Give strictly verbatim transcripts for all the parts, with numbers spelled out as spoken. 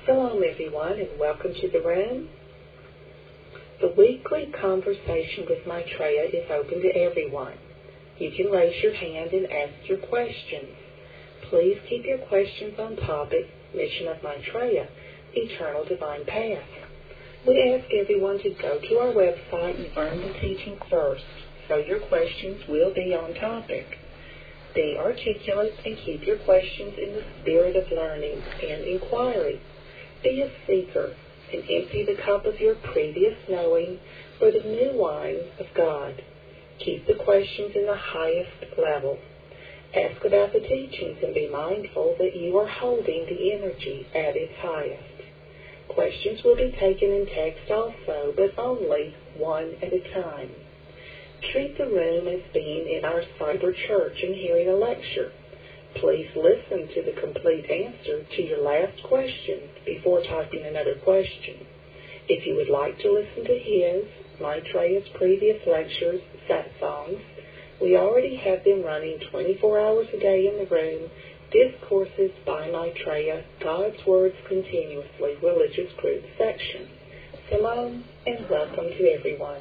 Shalom, everyone, and welcome to the room. The weekly conversation with Maitreya is open to everyone. You can raise your hand and ask your questions. Please keep your questions on topic, Mission of Maitreya, Eternal Divine Path. We ask everyone to go to our website and learn the teaching first, so your questions will be on topic. Be articulate and keep your questions in the spirit of learning and inquiry. Be a seeker and empty the cup of your previous knowing for the new wine of God. Keep the questions in the highest level. Ask about the teachings and be mindful that you are holding the energy at its highest. Questions will be taken in text also, but only one at a time. Treat the room as being in our cyber church and hearing a lecture. Please listen to the complete answer to your last question before typing another question. If you would like to listen to his, Maitreya's previous lectures, satsangs, we already have them running twenty-four hours a day in the room, Discourses by Maitreya, God's Words Continuously, Religious Group section. Shalom and welcome to everyone.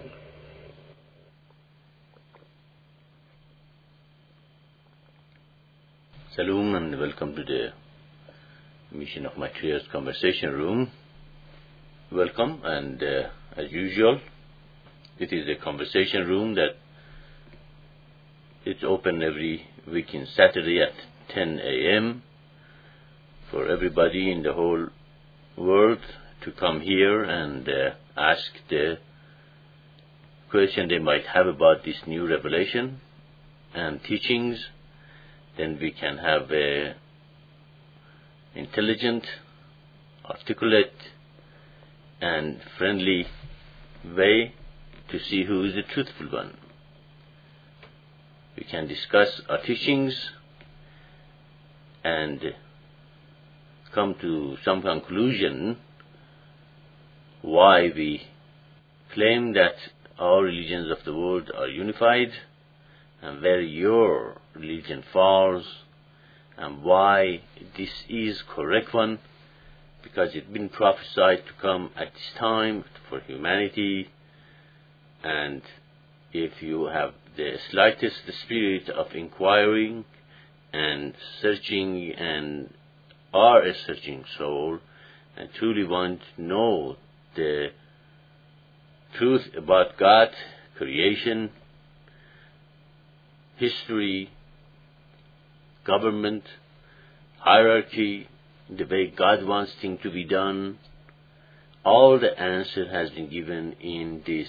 Salam and welcome to the Mission of Maitreya's Conversation Room. Welcome, and uh, as usual, it is a conversation room that it's open every weekend Saturday at ten a.m. for everybody in the whole world to come here and uh, ask the question they might have about this new revelation and teachings. Then we can have a intelligent, articulate, and friendly way to see who is the truthful one. We can discuss our teachings and come to some conclusion why we claim that all religions of the world are unified and where your religion falls and why this is correct one, because it's been prophesied to come at this time for humanity. And if you have the slightest spirit of inquiring and searching and are a searching soul and truly want to know the truth about God, creation, history, government, hierarchy, the way God wants things to be done, all the answer has been given in this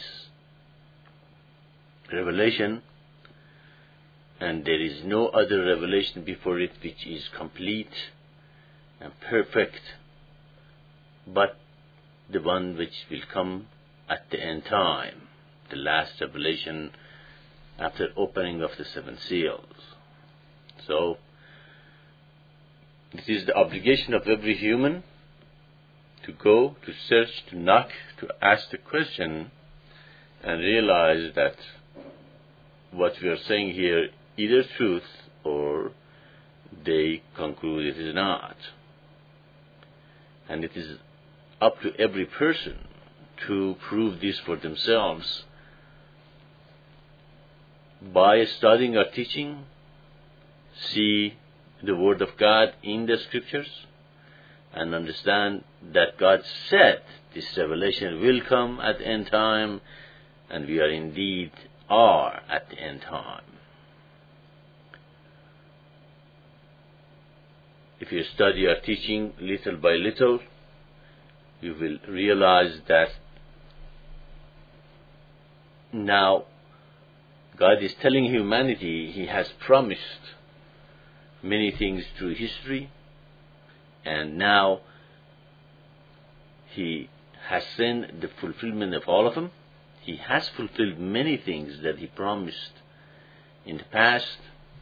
revelation, and there is no other revelation before it which is complete and perfect but the one which will come at the end time, the last revelation after opening of the seven seals. So it is the obligation of every human to go, to search, to knock, to ask the question and realize that what we are saying here either truth or they conclude it is not. And it is up to every person to prove this for themselves by studying our teaching, see the Word of God in the Scriptures, and understand that God said this revelation will come at the end time, and we are indeed are at the end time. If you study our teaching little by little, you will realize that now God is telling humanity He has promised many things through history, and now He has sent the fulfillment of all of them. He has fulfilled many things that He promised in the past.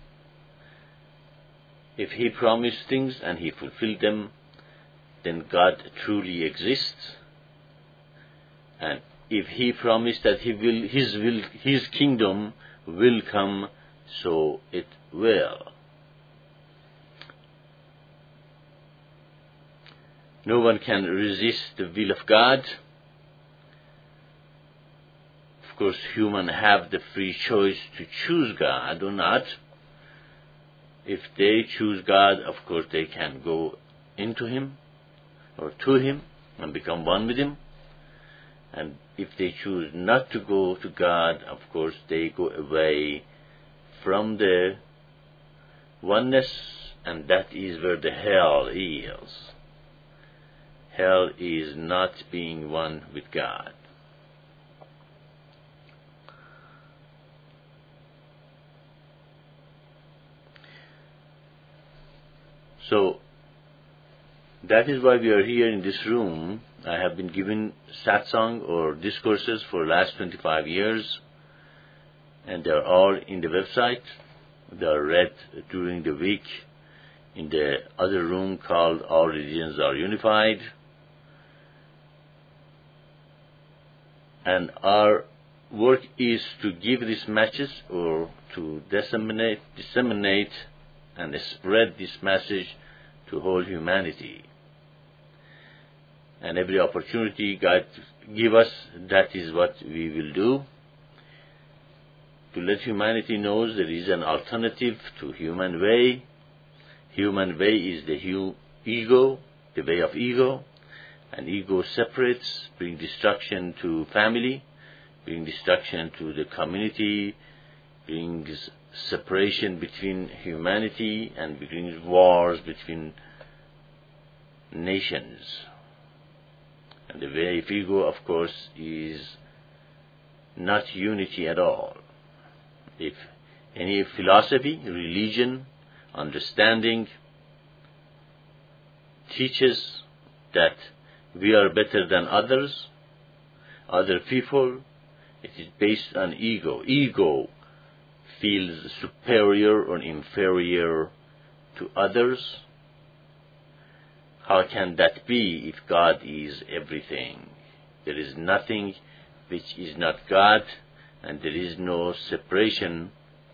If He promised things and He fulfilled them, then God truly exists. And if He promised that He will, His will, His kingdom will come, so it will. No one can resist the will of God. Of course, humans have the free choice to choose God or not. If they choose God, of course, they can go into Him or to Him and become one with Him. And if they choose not to go to God, of course, they go away from the oneness, and that is where the hell is. Hell is not being one with God. So, that is why we are here in this room. I have been given satsang or discourses for the last twenty-five years, and they are all in the website. They are read during the week in the other room called All Religions Are Unified. And our work is to give these messages or to disseminate, disseminate and spread this message to whole humanity. And every opportunity God give us, that is what we will do. To let humanity know there is an alternative to human way. Human way is the hu- ego, the way of ego. And ego separates, bring destruction to family, bring destruction to the community, brings separation between humanity, and brings wars between nations. And the way of ego, of course, is not unity at all. If any philosophy, religion, understanding teaches that we are better than others, other people, it is based on ego. Ego feels superior or inferior to others. How can that be if God is everything? There is nothing which is not God, and there is no separation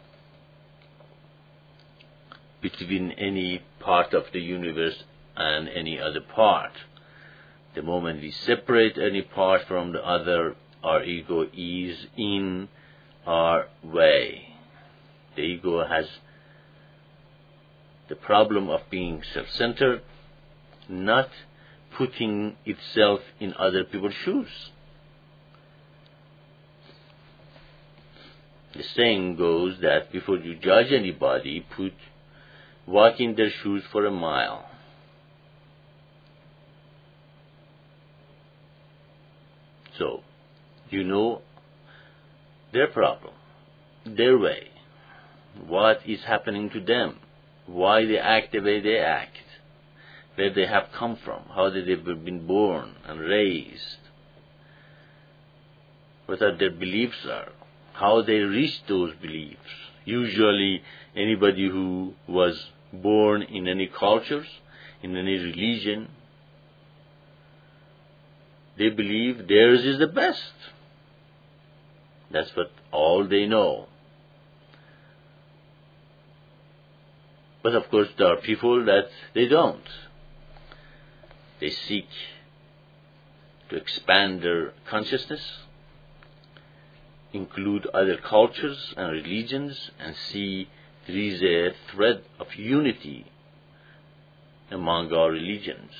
between any part of the universe and any other part. The moment we separate any part from the other, our ego is in our way. The ego has the problem of being self-centered, not putting itself in other people's shoes. The saying goes that before you judge anybody, put walk in their shoes for a mile. So, you know their problem, their way, what is happening to them, why they act the way they act, where they have come from, how they have been born and raised, what are their beliefs are, how they reached those beliefs. Usually anybody who was born in any cultures, in any religion, they believe theirs is the best. That's what all they know. But of course there are people that they don't. They seek to expand their consciousness, include other cultures and religions, and see there is a thread of unity among our religions.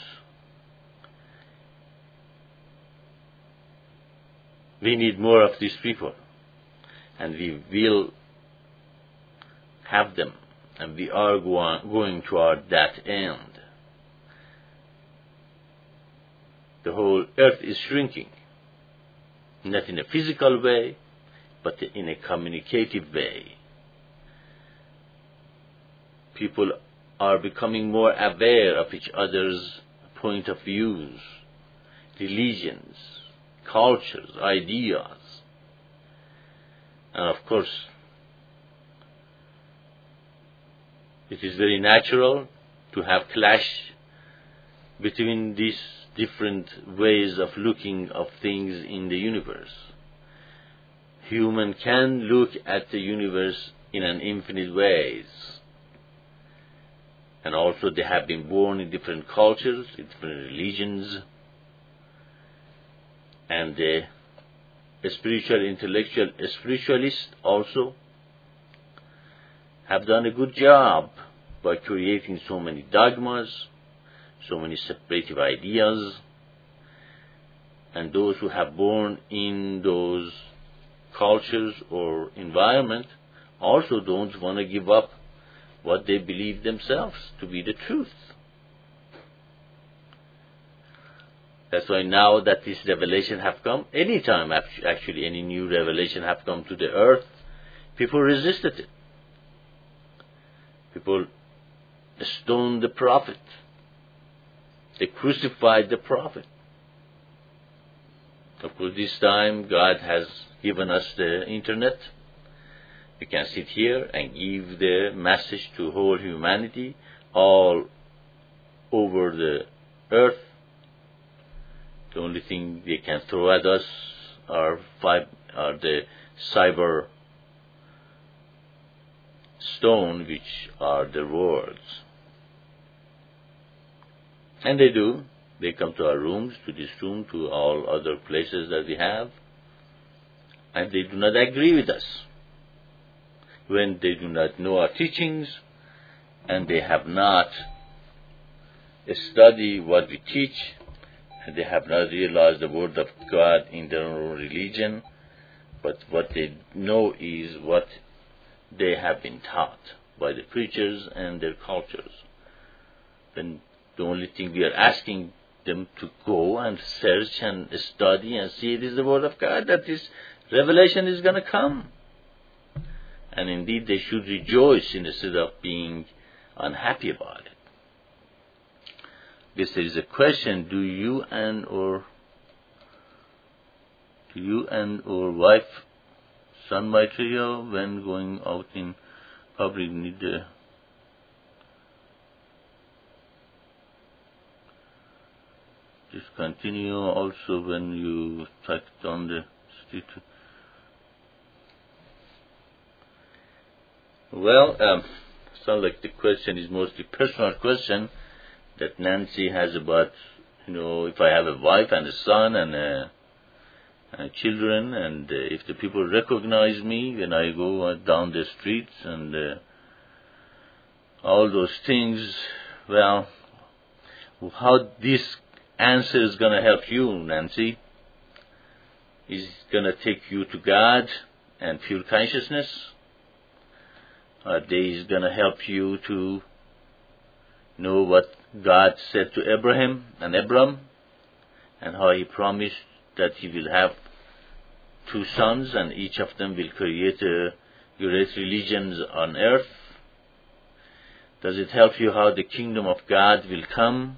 We need more of these people, and we will have them, and we are go- going toward that end. The whole earth is shrinking, not in a physical way, but in a communicative way. People are becoming more aware of each other's point of views, religions, cultures, ideas. And of course, it is very natural to have clash between these different ways of looking of things in the universe. Human can look at the universe in an infinite ways. and also they have been born in different cultures, in different religions, and the spiritual, intellectual spiritualists also have done a good job by creating so many dogmas, so many separative ideas, and those who have born in those cultures or environment also don't want to give up what they believe themselves to be the truth. That's why now that this revelation have come, anytime actually any new revelation have come to the earth, people resisted it. People stoned the prophet. They crucified the prophet. Of course, this time God has given us the internet. We can sit here and give the message to whole humanity all over the earth. The only thing they can throw at us are, five, are the cyber stone, which are the words. And they do. They come to our rooms, to this room, to all other places that we have, and they do not agree with us. When they do not know our teachings, and they have not studied what we teach, and they have not realized the word of God in their own religion, but what they know is what they have been taught by the preachers and their cultures. Then the only thing we are asking them to go and search and study and see it is the word of God, that this revelation is going to come. And indeed they should rejoice instead of being unhappy about it. This is a question: Do you and or do you and or wife, son Maitreya, when going out in public, need a just continue also when you touched on the street? Well, um, sounds like the question is mostly personal question that Nancy has about, you know, if I have a wife and a son and, uh, and children, and uh, if the people recognize me when I go uh, down the streets and uh, all those things. Well, how this answer is going to help you, Nancy, is going to take you to God and pure consciousness. Uh, they is going to help you to know what God said to Abraham and Abram, and how he promised that he will have two sons and each of them will create a great religions on earth. Does it help you how the kingdom of God will come?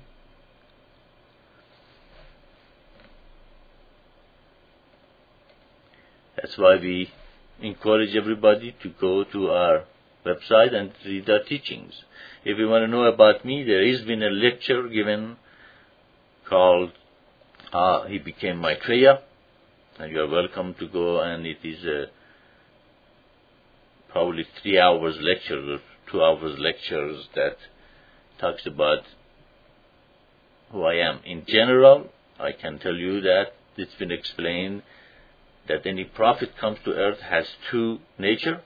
That's why we encourage everybody to go to our website and read our teachings. If you want to know about me, there has been a lecture given called uh, He Became Maitreya, and you are welcome to go, and it is a probably three hours lectures or two hours lectures that talks about who I am. In general, I can tell you that it's been explained that any prophet comes to earth has two nature.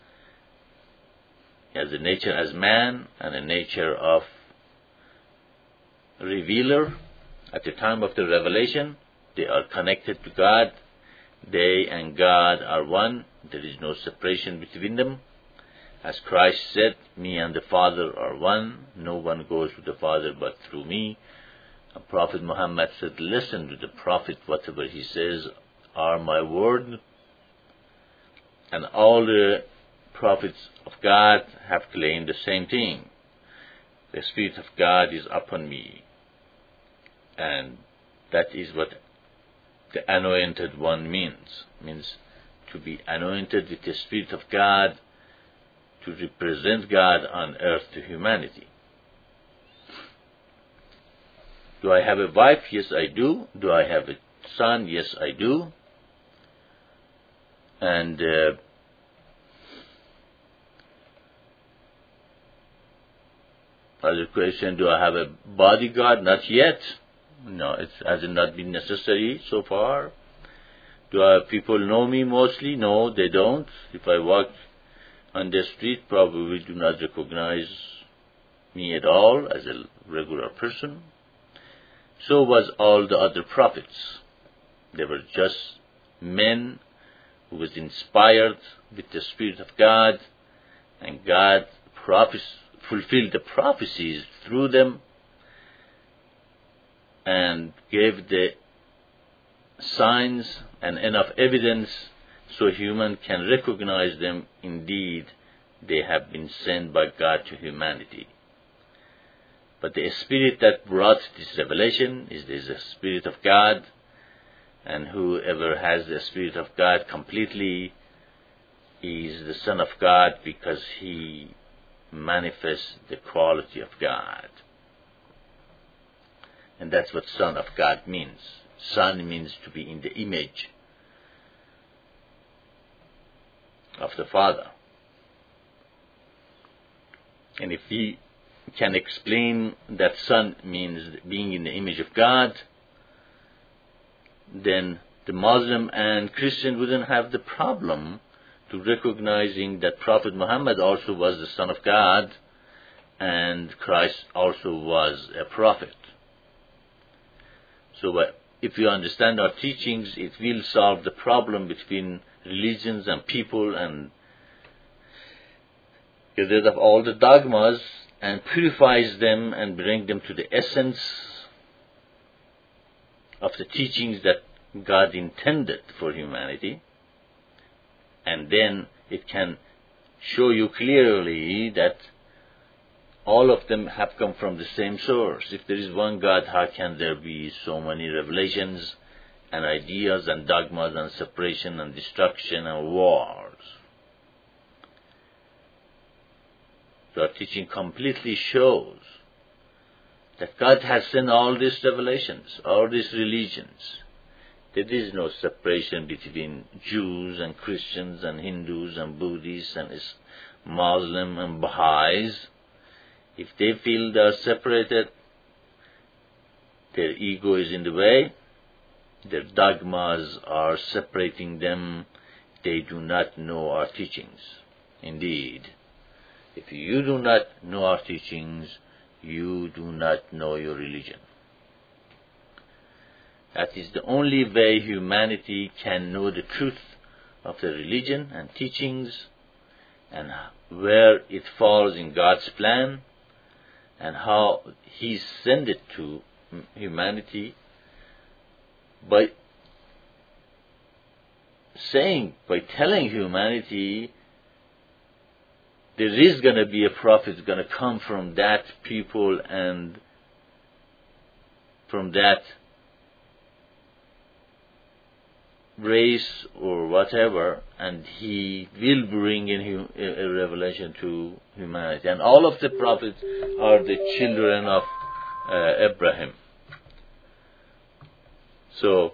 He has a nature as man and a nature of revealer. At the time of the revelation, they are connected to God. They and God are one. There is no separation between them. As Christ said, me and the Father are one. No one goes to the Father but through me. And Prophet Muhammad said, listen to the Prophet, whatever he says are my word. And all the prophets of God have claimed the same thing. The Spirit of God is upon me. And that is what the anointed one means. It means to be anointed with the Spirit of God, to represent God on earth to humanity. Do I have a wife? Yes, I do. Do I have a son? Yes, I do. And uh, Other question, do I have a bodyguard? Not yet. No, it has not been necessary so far. Do I, people know me mostly? No, they don't. If I walk on the street, probably do not recognize me at all as a regular person. So was all the other prophets. They were just men who was inspired with the Spirit of God, and God prophes- fulfilled the prophecies through them and gave the signs and enough evidence so human can recognize them. Indeed, they have been sent by God to humanity. But the Spirit that brought this revelation is the Spirit of God, and whoever has the Spirit of God completely is the Son of God, because he manifests the quality of God. And that's what Son of God means. Son means to be in the image of the Father. And if we can explain that Son means being in the image of God, then the Muslim and Christian wouldn't have the problem to recognizing that Prophet Muhammad also was the Son of God and Christ also was a prophet. So uh, if you understand our teachings, it will solve the problem between religions and people and get rid of all the dogmas and purifies them and bring them to the essence of the teachings that God intended for humanity. And then it can show you clearly that all of them have come from the same source. If there is one God, how can there be so many revelations and ideas and dogmas and separation and destruction and wars? So our teaching completely shows that God has sent all these revelations, all these religions. There is no separation between Jews and Christians and Hindus and Buddhists and Muslims and Baha'is. If they feel they are separated, their ego is in the way, their dogmas are separating them, they do not know our teachings. Indeed, if you do not know our teachings, you do not know your religion. That is the only way humanity can know the truth of the religion and teachings and where it falls in God's plan and how He sent it to humanity by saying, by telling humanity there is going to be a prophet going to come from that people and from that race or whatever, and he will bring in a revelation to humanity. And all of the prophets are the children of uh, Abraham. So,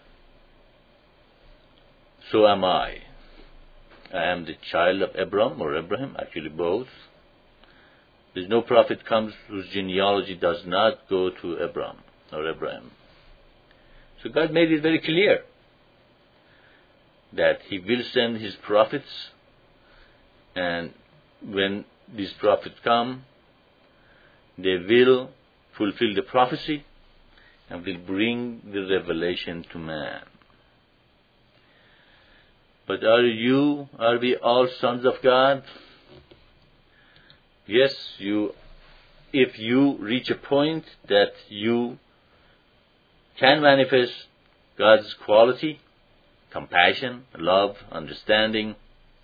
so am I. I am the child of Abraham or Abraham, actually both. There's no prophet comes whose genealogy does not go to Abraham or Abraham. So God made it very clear that He will send His prophets, and when these prophets come, they will fulfill the prophecy and will bring the revelation to man. But are you, are we all sons of God? Yes, you, if you reach a point that you can manifest God's quality, compassion, love, understanding,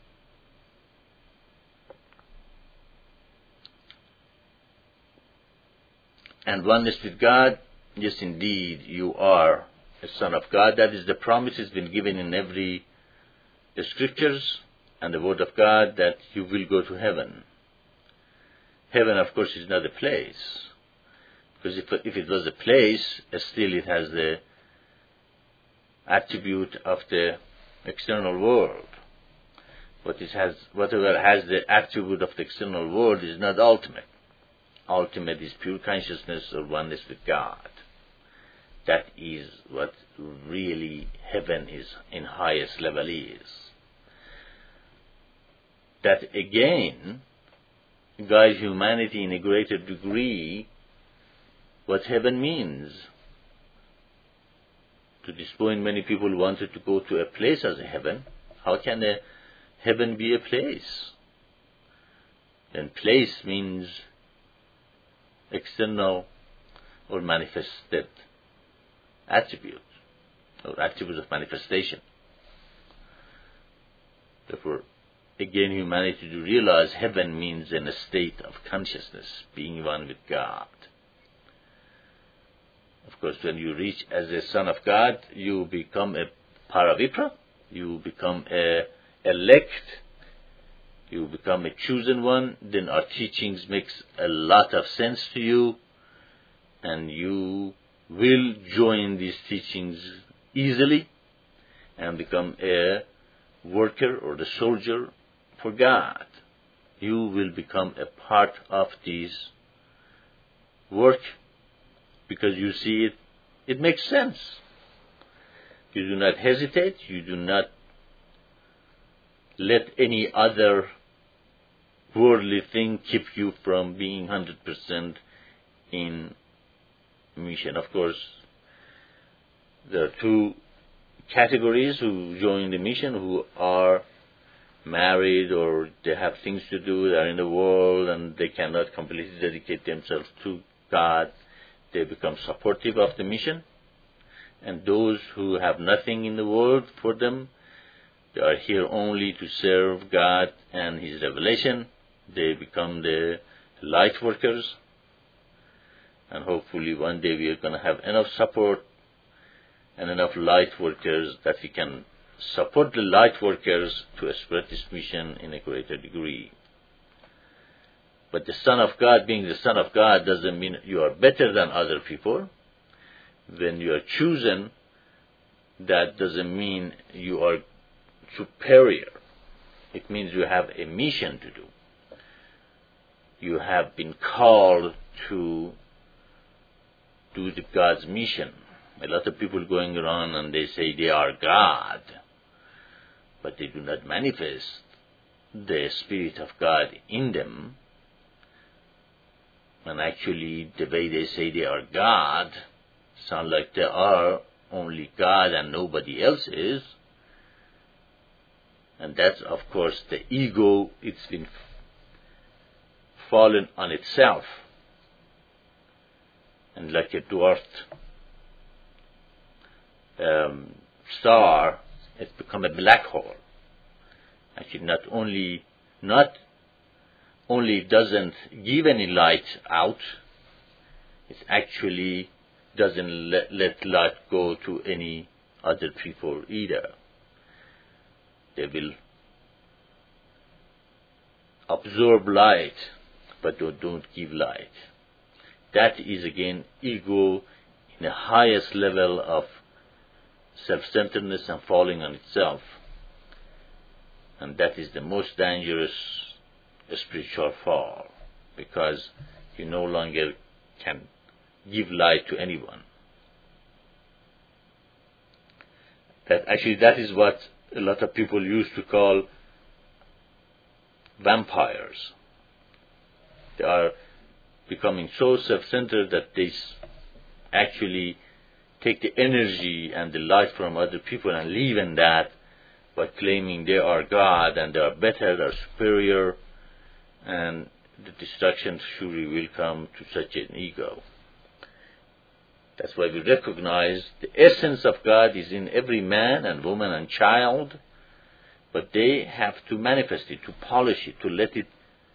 and oneness with God, yes, indeed, you are a son of God. That is the promise has been given in every the scriptures and the word of God, that you will go to heaven. Heaven, of course, is not a place, because if, if it was a place, still it has the attribute of the external world. But it has, whatever has the attribute of the external world is not ultimate. ultimate is pure consciousness or oneness with God. That is what really heaven is in highest level is. That again guides humanity in a greater degree what heaven means. To this point, many people wanted to go to a place as a heaven. How can a heaven be a place? Then place means external or manifested attribute or attributes of manifestation. Therefore, again, humanity to realize heaven means in a state of consciousness, being one with God. Of course, when you reach as a son of God, you become a paravipra, you become a elect, you become a chosen one, then our teachings makes a lot of sense to you, and you will join these teachings easily and become a worker or the soldier for God. You will become a part of this work because you see it, it makes sense. You do not hesitate, you do not let any other worldly thing keep you from being one hundred percent in mission. Of course, there are two categories who join the mission, who are married or they have things to do, they are in the world and they cannot completely dedicate themselves to God. They become supportive of the mission. And those who have nothing in the world for them, they are here only to serve God and His revelation. They become the light workers. And hopefully one day we are going to have enough support and enough light workers that we can support the light workers to spread this mission in a greater degree. But the Son of God, being the Son of God, doesn't mean you are better than other people. When you are chosen, that doesn't mean you are superior. It means you have a mission to do. You have been called to do the God's mission. A lot of people going around and they say they are God, but they do not manifest the Spirit of God in them. And actually, the way they say they are God, sound like they are only God and nobody else is. And that's, of course, the ego. It's been fallen on itself. And like a dwarfed um, star, it's become a black hole. Actually, not only not only doesn't give any light out, it actually doesn't let, let light go to any other people either. They will absorb light, but they don't give light. That is again ego in the highest level of self-centeredness and falling on itself. And that is the most dangerous spiritual fall, because you no longer can give light to anyone. That actually that is what a lot of people used to call vampires. They are becoming so self-centered that they actually take the energy and the light from other people and live in that by claiming they are God and they are better, they are superior, and the destruction surely will come to such an ego. That's why we recognize the essence of God is in every man and woman and child, but they have to manifest it, to polish it, to let it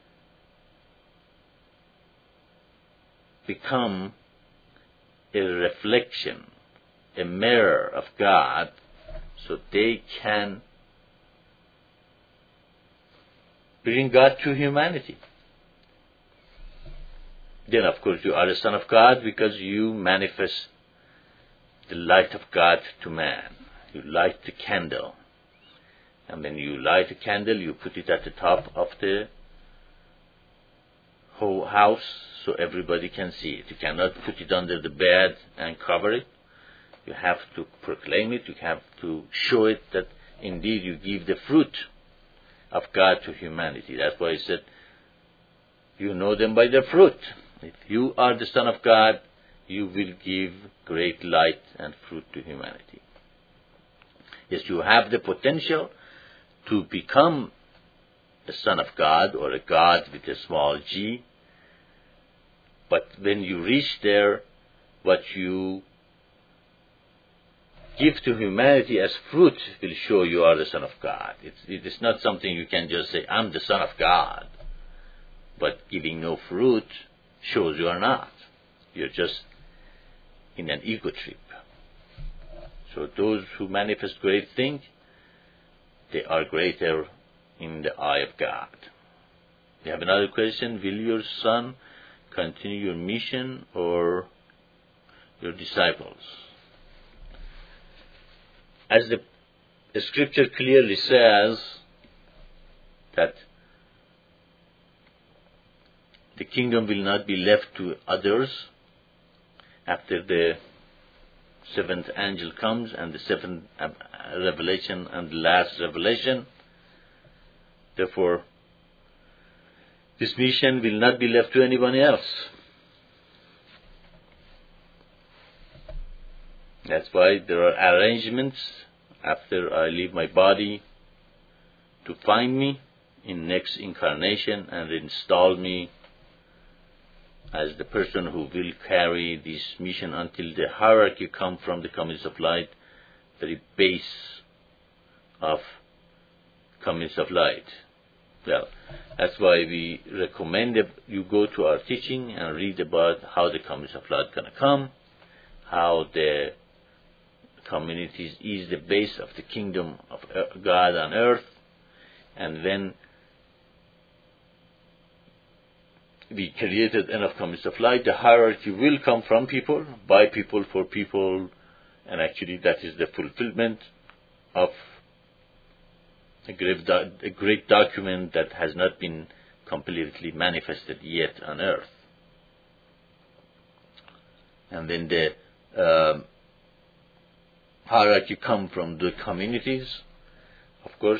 become a reflection, a mirror of God, so they can bring God to humanity. Then, of course, you are a son of God because you manifest the light of God to man. You light the candle. And when you light a candle, you put it at the top of the whole house so everybody can see it. You cannot put it under the bed and cover it. You have to proclaim it. You have to show it that indeed you give the fruit of God to humanity. That's why he said, you know them by their fruit. If you are the Son of God, you will give great light and fruit to humanity. Yes, you have the potential to become a Son of God or a God with a small g. But when you reach there, what you give to humanity as fruit will show you are the Son of God. It's, it is not something you can just say, I'm the Son of God. But giving no fruit shows you are not. You're just in an ego trip. So those who manifest great things, they are greater in the eye of God. You have another question. Will your son continue your mission or your disciples? As the, the scripture clearly says that the kingdom will not be left to others after the seventh angel comes and the seventh revelation and the last revelation. Therefore, this mission will not be left to anyone else. That's why there are arrangements after I leave my body to find me in next incarnation and install me as the person who will carry this mission until the hierarchy come from the communities of light, the base of communities of light. Well, that's why we recommend that you go to our teaching and read about how the communities of light going to come, how the communities is the base of the kingdom of God on earth, and then we created enough communities of light. The hierarchy will come from people, by people, for people, and actually that is the fulfillment of a great, do- a great document that has not been completely manifested yet on earth. And then the uh, hierarchy come from the communities, of course.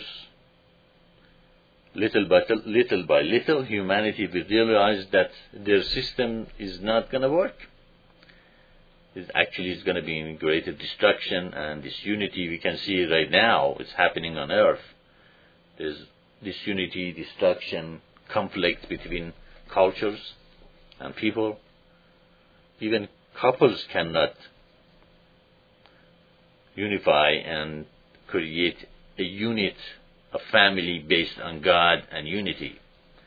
Little by little by little, humanity will realize that their system is not going to work. It actually is going to be in greater destruction, and this unity we can see right now is happening on earth. There's disunity, destruction, conflict between cultures and people. Even couples cannot unify and create a unit, a family based on God and unity.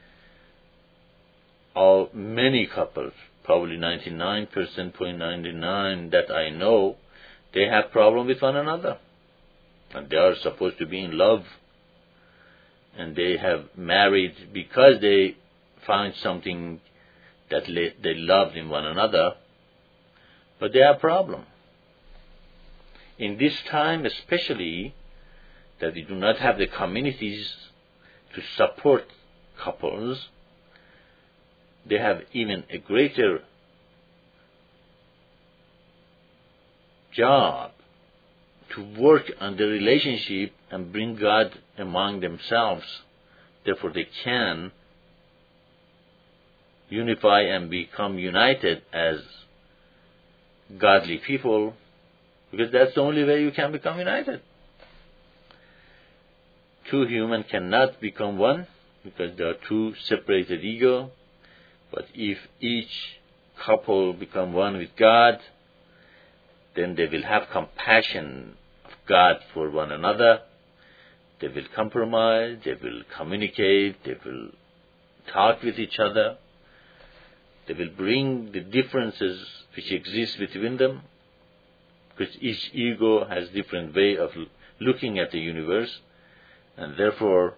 All many couples, probably ninety-nine percent point nine nine that I know, they have problem with one another, and they are supposed to be in love, and they have married because they found something that they loved in one another, but they have problem. In this time especially, that we do not have the communities to support couples, they have even a greater job to work on the relationship and bring God among themselves. Therefore, they can unify and become united as godly people, because that's the only way you can become united. Two humans cannot become one because they are two separated ego. But if each couple become one with God, then they will have compassion of God for one another. They will compromise, they will communicate, they will talk with each other. They will bring the differences which exist between them, because each ego has different way of looking at the universe. And therefore,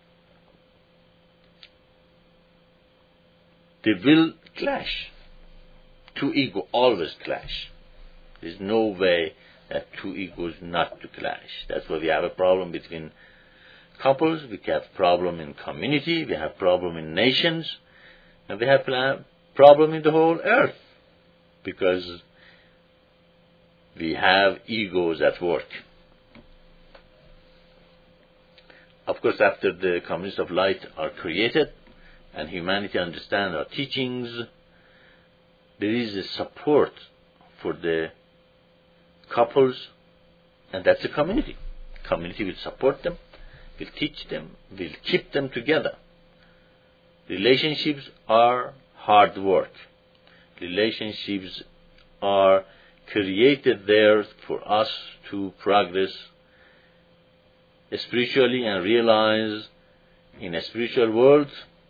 they will clash. Two egos always clash. There is no way that two egos not to clash. That's why we have a problem between couples, we have problem in community, we have problem in nations, And we have a problem in the whole earth because we have egos at work. Of course, after the communities of light are created and humanity understands our teachings, there is a support for the couples, and that's a community. Community will support them, will teach them, will keep them together. Relationships are hard work. Relationships are created there for us to progress spiritually and realize in a spiritual world,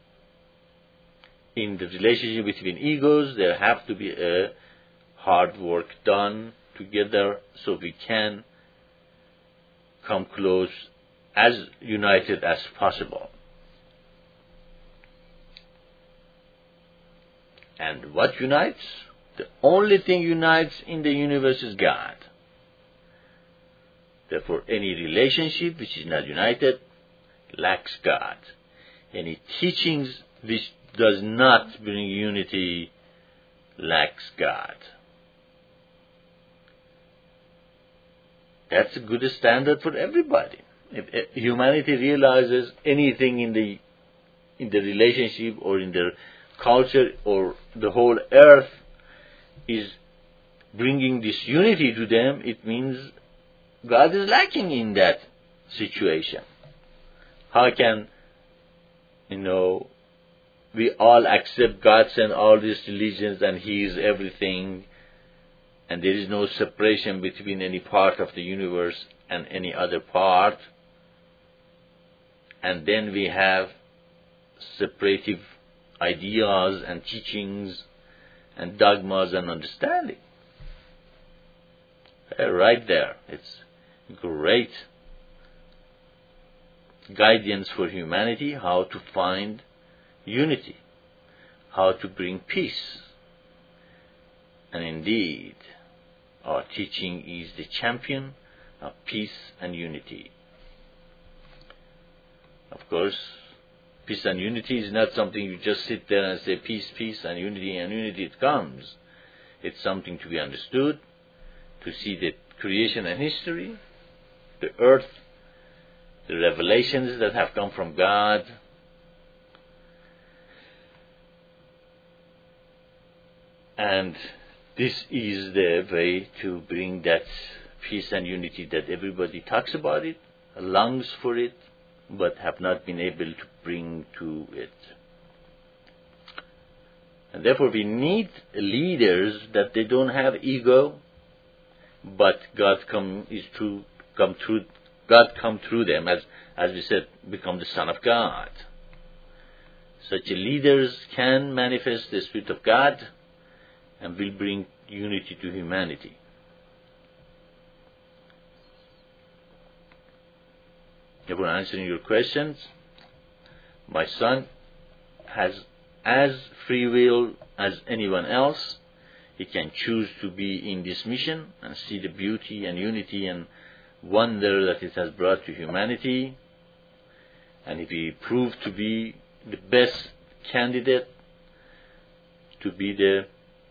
in the relationship between egos, there have to be a hard work done together so we can come close as united as possible. And what unites? The only thing unites in the universe is God. Therefore, any relationship which is not united lacks God. Any teachings which does not bring unity lacks God. That's a good standard for everybody. If humanity realizes anything in the in the relationship or in their culture or the whole earth is bringing this unity to them, it means God is lacking in that situation. How can, you know, we all accept God and all these religions and He is everything, and there is no separation between any part of the universe and any other part, and then we have separative ideas and teachings and dogmas and understanding? Right there. It's great guidance for humanity how to find unity, how to bring peace. And indeed, our teaching is the champion of peace and unity. Of course, peace and unity is not something you just sit there and say peace, peace, and unity, and unity it comes. It's something to be understood, to see the creation and history, the earth, the revelations that have come from God, and this is the way to bring that peace and unity that everybody talks about it, longs for it, but have not been able to bring to it. And therefore we need leaders that they don't have ego, but God come is through come through God come through them, as as we said, become the Son of God. Such leaders can manifest the Spirit of God and will bring unity to humanity. Before answering your questions, my son has as free will as anyone else. He can choose to be in this mission and see the beauty and unity and wonder that it has brought to humanity. And if he proves to be the best candidate to be the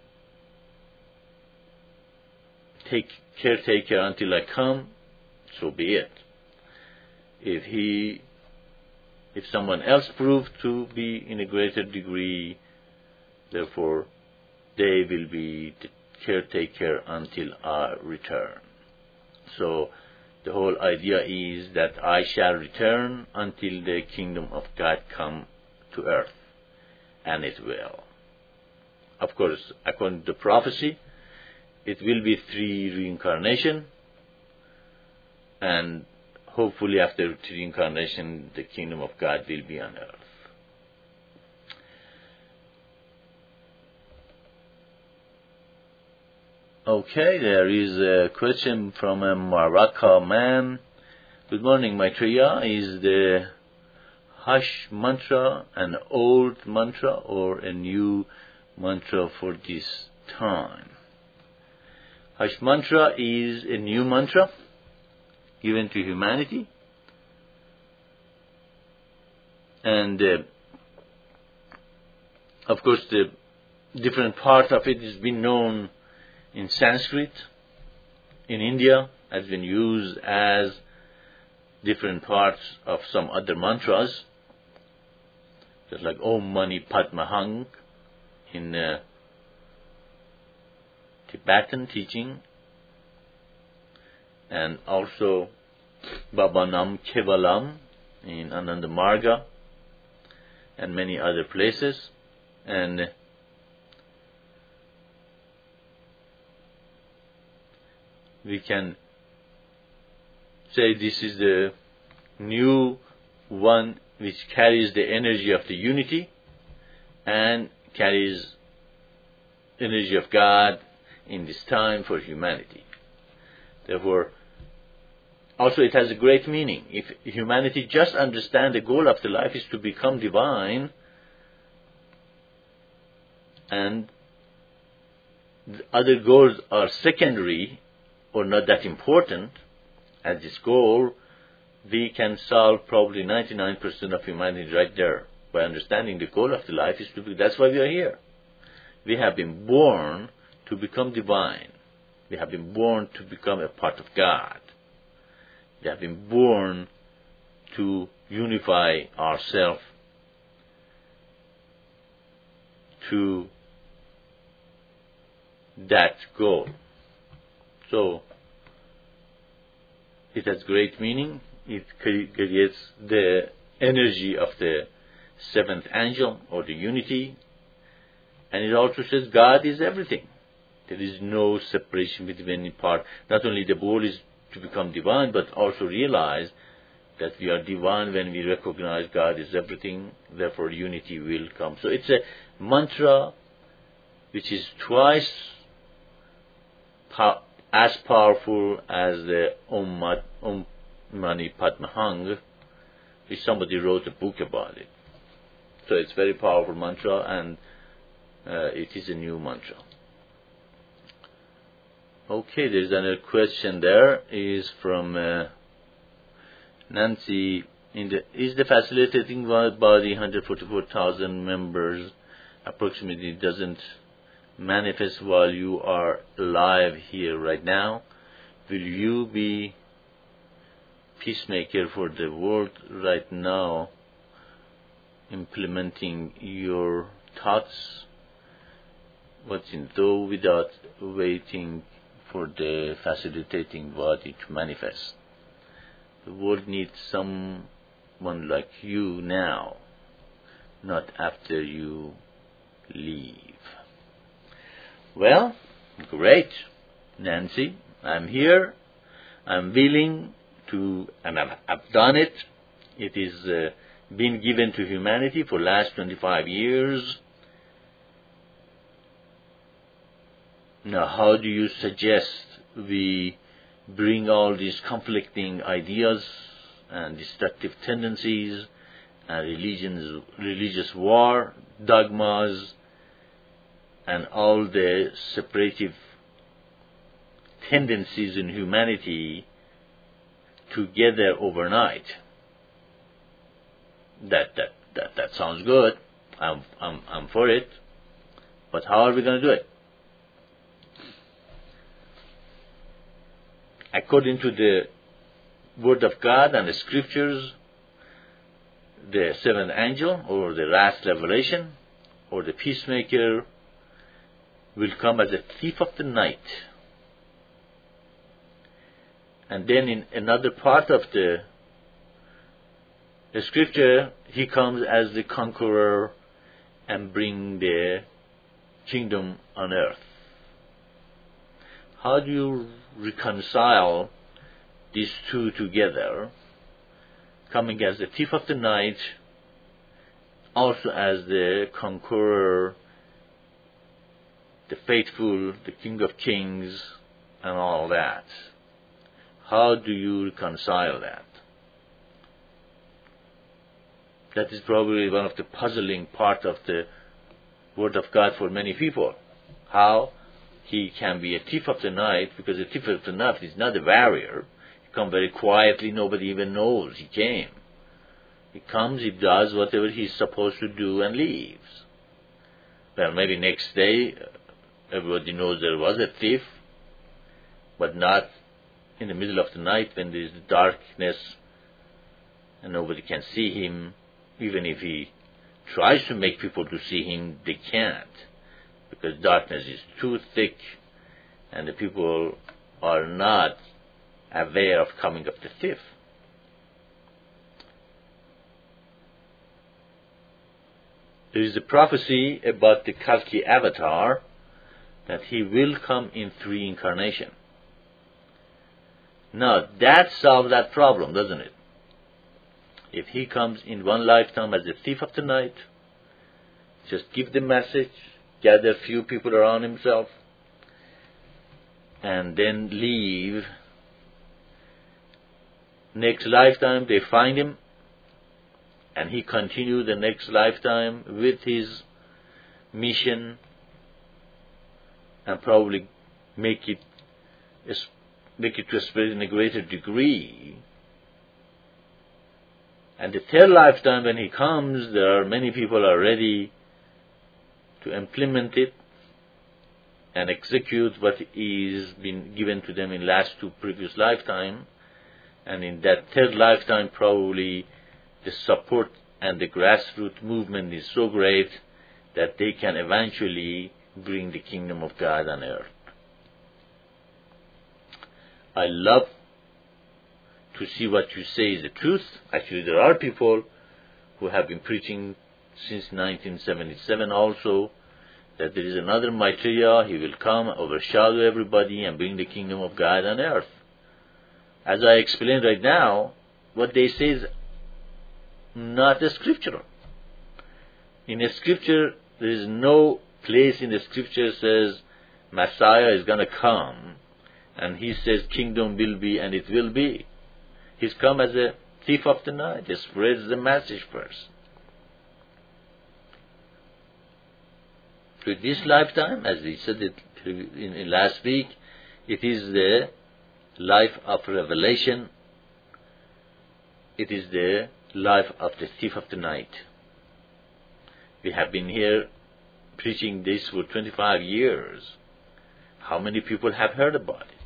take caretaker until I come, so be it. If he, if someone else proved to be in a greater degree, therefore they will be the caretaker until I return. So the whole idea is that I shall return until the kingdom of God come to earth, and it will. Of course, according to the prophecy, it will be three reincarnation, and hopefully after three reincarnation, the kingdom of God will be on earth. Okay, there is a question from a Morocco man. Good morning, Maitreya. Is the Hush mantra an old mantra or a new mantra for this time? Hush mantra is a new mantra given to humanity, and uh, of course, the different part of it has been known in Sanskrit. In India, has been used as different parts of some other mantras, just like Om Mani Padma Hung in uh, Tibetan teaching, and also Baba Nam Kevalam in Ananda Marga, and many other places. And we can say this is the new one which carries the energy of the unity and carries energy of God in this time for humanity. Therefore, also it has a great meaning. If humanity just understand the goal of the life is to become divine, and the other goals are secondary or not that important as this goal, we can solve probably ninety-nine percent of humanity right there by understanding the goal of the life is to be. That's why we are here. We have been born to become divine. We have been born to become a part of God. We have been born to unify ourselves to that goal. So, it has great meaning. It creates the energy of the seventh angel or the unity. And it also says God is everything. There is no separation between any part. Not only the goal is to become divine, but also realize that we are divine when we recognize God is everything. Therefore, unity will come. So it's a mantra which is twice pow- as powerful as the Om, Mat- Om Mani Padma Hung, which somebody wrote a book about it. So it's very powerful mantra, and uh, it is a new mantra. Okay, there's another question there. Is from uh, Nancy. In the, is the facilitating body one hundred forty-four thousand members approximately doesn't manifest while you are alive here right now? Will you be peacemaker for the world right now, implementing your thoughts, what's in though, without waiting for the facilitating body to manifest? The world needs someone like you now, not after you leave. Well, great, Nancy. I'm here. I'm willing to, and I've, I've done it. It is uh, been given to humanity for the last twenty-five years. Now, how do you suggest we bring all these conflicting ideas and destructive tendencies and religions, religious war, dogmas, and all the separative tendencies in humanity together overnight? That that that that sounds good. I'm I'm I'm for it. But how are we going to do it? According to the Word of God and the Scriptures, the seventh angel or the last revelation or the peacemaker will come as a thief of the night. And then in another part of the, the Scripture, he comes as the conqueror and bring the kingdom on earth. How do you reconcile these two together, coming as the thief of the night, also as the conqueror, the faithful, the King of Kings, and all that? How do you reconcile that? That is probably one of the puzzling part of the Word of God for many people. How he can be a thief of the night, because a thief of the night is not a warrior. He comes very quietly, nobody even knows he came. He comes, he does whatever he's supposed to do and leaves. well, maybe next day, everybody knows there was a thief, but not in the middle of the night when there is darkness and nobody can see him. Even if he tries to make people to see him, they can't, because darkness is too thick and the people are not aware of coming of the thief. There is a prophecy about the Kalki avatar that he will come in three incarnations. Now, that solves that problem, doesn't it? If he comes in one lifetime as a thief of the night, just give the message, gather a few people around himself, and then leave. Next lifetime, they find him, and he continues the next lifetime with his mission, and probably make it make it to spread in a greater degree. And the third lifetime, when he comes, there are many people are ready to implement it and execute what is been given to them in last two previous lifetime. And in that third lifetime, probably the support and the grassroots movement is so great that they can eventually bring the kingdom of God on earth. I love to see what you say is the truth. Actually, there are people who have been preaching since nineteen seventy-seven also that there is another Maitreya. He will come, overshadow everybody, and bring the kingdom of God on earth. As I explained right now, what they say is not the scriptural. In the scripture, there is no place in the scripture says Messiah is going to come, and he says kingdom will be and it will be. He's come as a thief of the night. He spreads the message first. To this lifetime, as we said it in, in last week, it is the life of revelation. It is the life of the thief of the night. We have been here preaching this for twenty-five years. How many people have heard about it?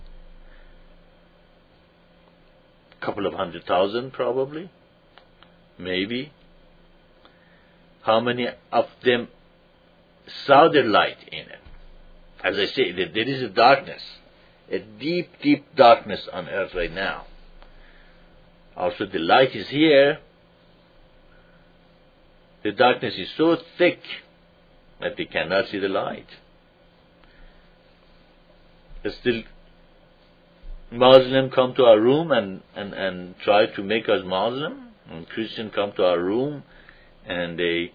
A couple of hundred thousand, probably. Maybe. How many of them saw the light in it? As I say, there is a darkness, a deep, deep darkness on earth right now. Also, the light is here. The darkness is so thick that they cannot see the light. Still, Muslims come to our room and, and, and try to make us Muslim, and Christians come to our room and they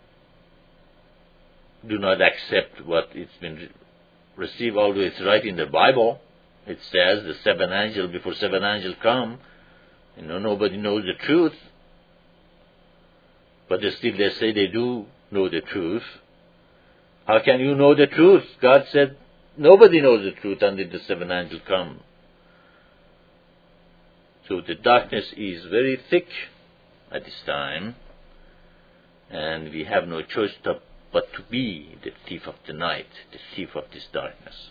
do not accept what it's been received, although it's right in the Bible. It says the seven angels, before seven angels come, you know, nobody knows the truth. But they still they say they do know the truth. How can you know the truth? God said nobody knows the truth until the seven angels come. So the darkness is very thick at this time, and we have no choice to, but to be the thief of the night, the thief of this darkness.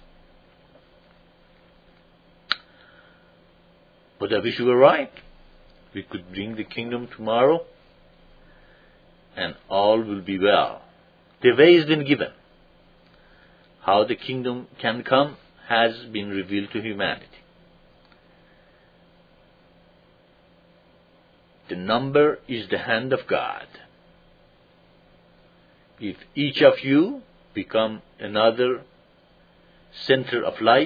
But I wish you were right. We could bring the kingdom tomorrow, and all will be well. The way has been given. How the kingdom can come has been revealed to humanity. The number is the hand of God. If each of you become another center of light,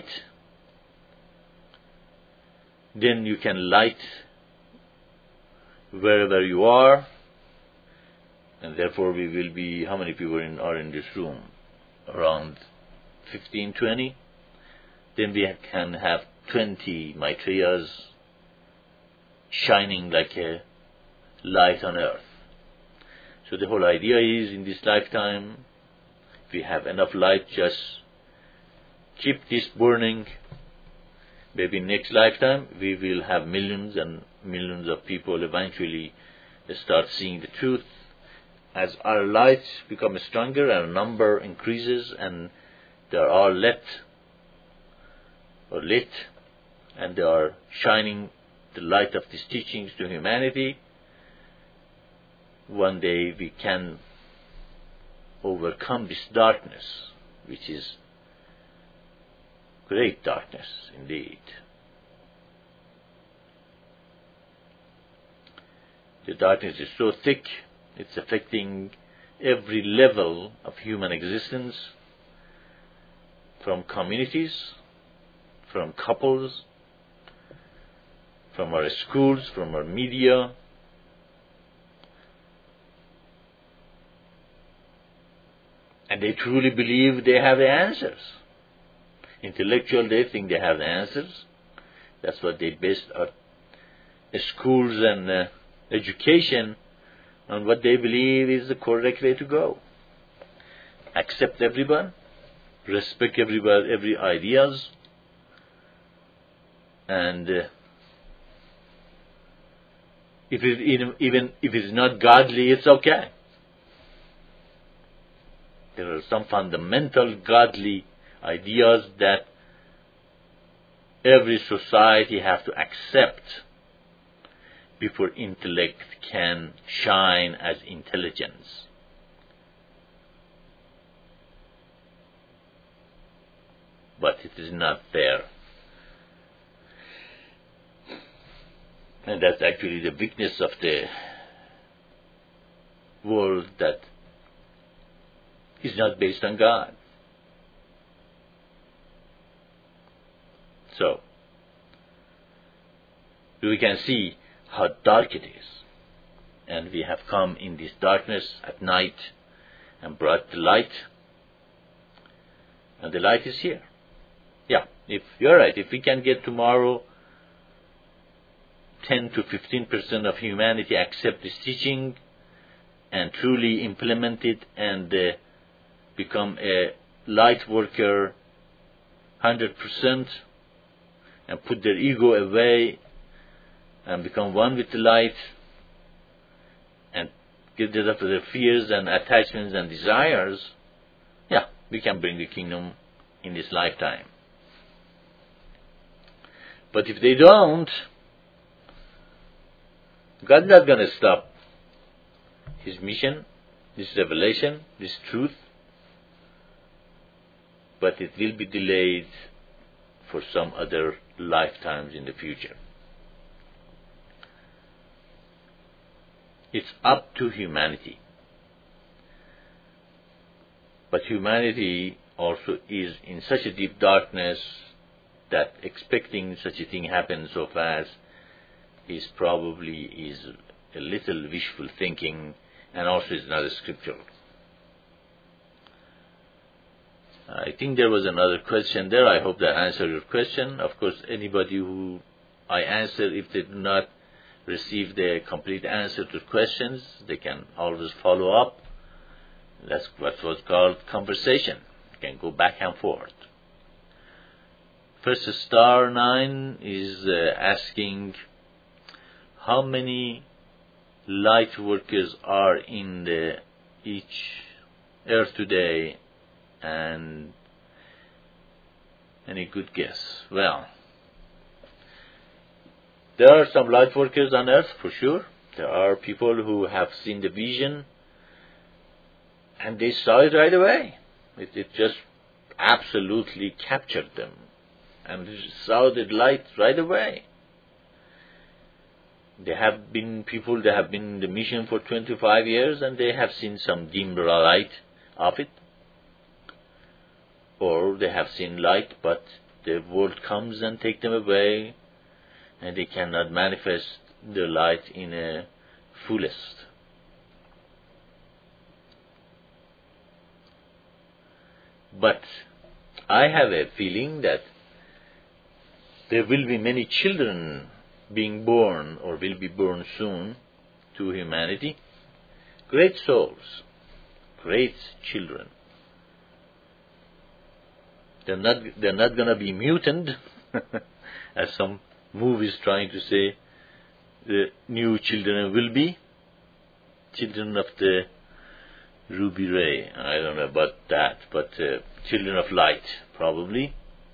then you can light wherever you are, and therefore we will be, how many people in, are in this room? Around fifteen, twenty. Then we can have twenty Maitreyas shining like a light on earth. So the whole idea is, in this lifetime, if we have enough light, just keep this burning. Maybe next lifetime we will have millions and millions of people eventually start seeing the truth, as our lights become stronger and number increases and they are all lit or lit and they are shining the light of these teachings to humanity, one day we can overcome this darkness, which is great darkness indeed. The darkness is so thick, it's affecting every level of human existence, from communities, from couples, from our schools, from our media. And they truly believe they have the answers. Intellectual, they think they have the answers. That's what they base our schools and uh, education on, what they believe is the correct way to go. Accept everyone, respect everybody, every ideas, and uh, if it, even if it's not godly, it's okay. There are some fundamental godly ideas that every society has to accept before intellect can shine as intelligence. But it is not there. And that's actually the weakness of the world, that is not based on God. So, we can see how dark it is. And we have come in this darkness at night and brought the light. And the light is here. Yeah, if you're right, if we can get tomorrow ten to fifteen percent of humanity accept this teaching and truly implement it and uh, become a light worker one hundred percent and put their ego away and become one with the light and get rid of their fears and attachments and desires, yeah, we can bring the kingdom in this lifetime. But if they don't, God's not going to stop His mission, this revelation, this truth, but it will be delayed for some other lifetimes in the future. It's up to humanity. But humanity also is in such a deep darkness that expecting such a thing happen so fast is probably is a little wishful thinking, and also is not scriptural. I think there was another question there. I hope that answered your question. Of course, anybody who I answer, if they do not receive the complete answer to questions, they can always follow up. That's what was called conversation. You can go back and forth. First star nine is uh, asking how many light workers are in the each earth today, and any good guess? Well, there are some light workers on earth for sure. There are people who have seen the vision and they saw it right away. It, it just absolutely captured them and they saw the light right away. There have been people that have been in the mission for twenty-five years and they have seen some dim light of it. Or they have seen light, but the world comes and takes them away, and they cannot manifest the light in a fullest. But I have a feeling that there will be many children being born, or will be born soon, to humanity. Great souls, great children. They're not, they're not going to be mutant, as some movies trying to say the new children will be. Children of the Ruby Ray. I don't know about that, but uh, Children of Light, probably.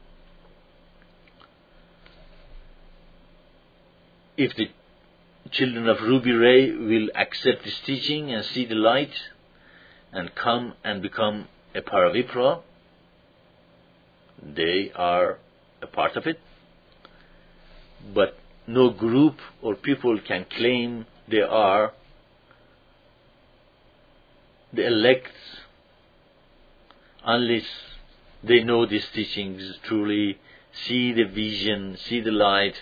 If the children of Ruby Ray will accept this teaching and see the light and come and become a Paravipra, they are a part of it. But no group or people can claim they are the elect unless they know these teachings truly, see the vision, see the light,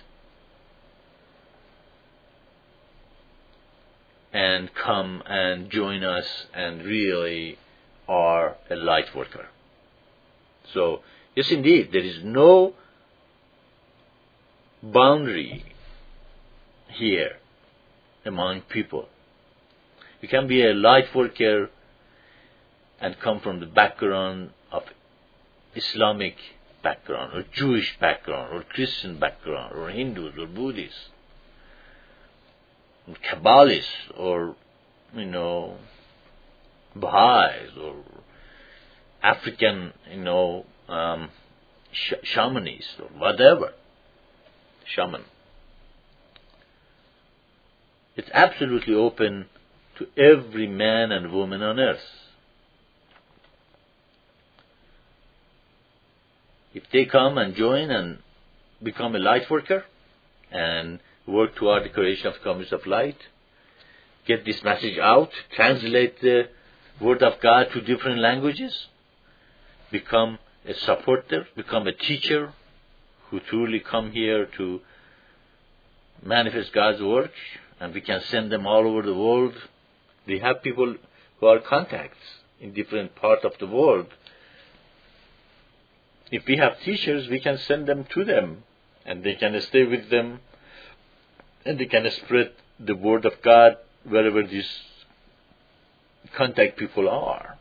and come and join us and really are a light worker. So, yes indeed, there is no boundary here among people. You can be a light worker and come from the background of Islamic background, or Jewish background, or Christian background, or Hindus, or Buddhists, or Kabbalists, or, you know, Baha'is, or African, you know, um, sh- shamanists, or whatever. Shaman. It's absolutely open to every man and woman on earth. If they come and join and become a light worker and work toward the creation of communities of light, get this message out, translate the word of God to different languages, become a supporter, become a teacher who truly come here to manifest God's work, and we can send them all over the world. We have people who are contacts in different parts of the world. If we have teachers, we can send them to them, and they can stay with them, and they can spread the word of God wherever these contact people are.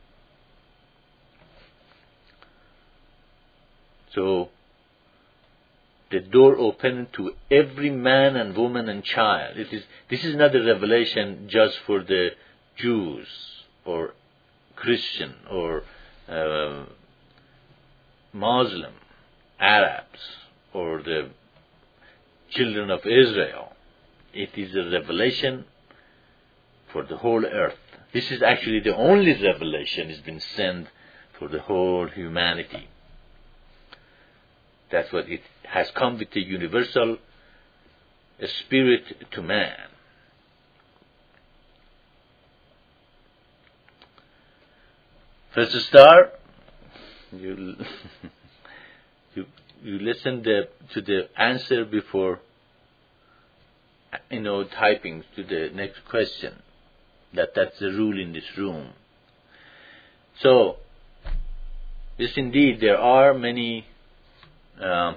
So, the door open to every man and woman and child. It is, this is not a revelation just for the Jews or Christian or uh, Muslim, Arabs, or the children of Israel. It is a revelation for the whole earth. This is actually the only revelation that has been sent for the whole humanity. That's what it has come with the universal spirit to man. First star, you you you listen the, to the answer before, you know, typing to the next question. That that's the rule in this room. So, yes, indeed, there are many. Uh,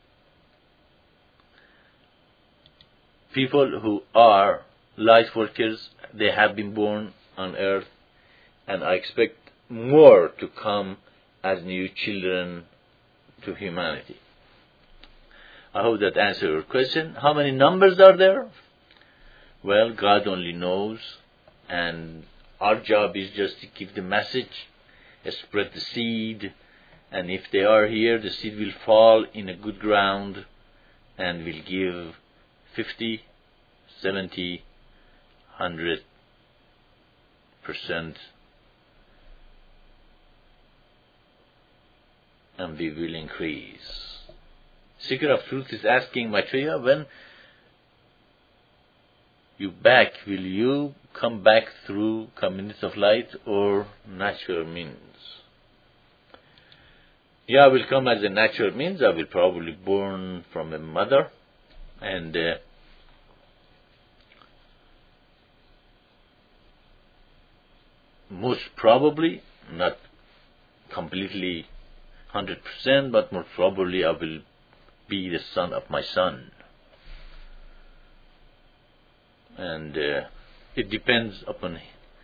people who are light workers, they have been born on earth, and I expect more to come as new children to humanity. I hope that answers your question. How many numbers are there? Well, God only knows, and our job is just to give the message, spread the seed, and if they are here, the seed will fall in a good ground and will give fifty, seventy, one hundred percent, and we will increase. Seeker of Truth is asking, Maitreya, when you back, will you come back through communities of light or natural means? Yeah, I will come as a natural means. I will probably born from a mother, and uh, most probably, not completely one hundred percent, but most probably I will be the son of my son. And uh, it depends upon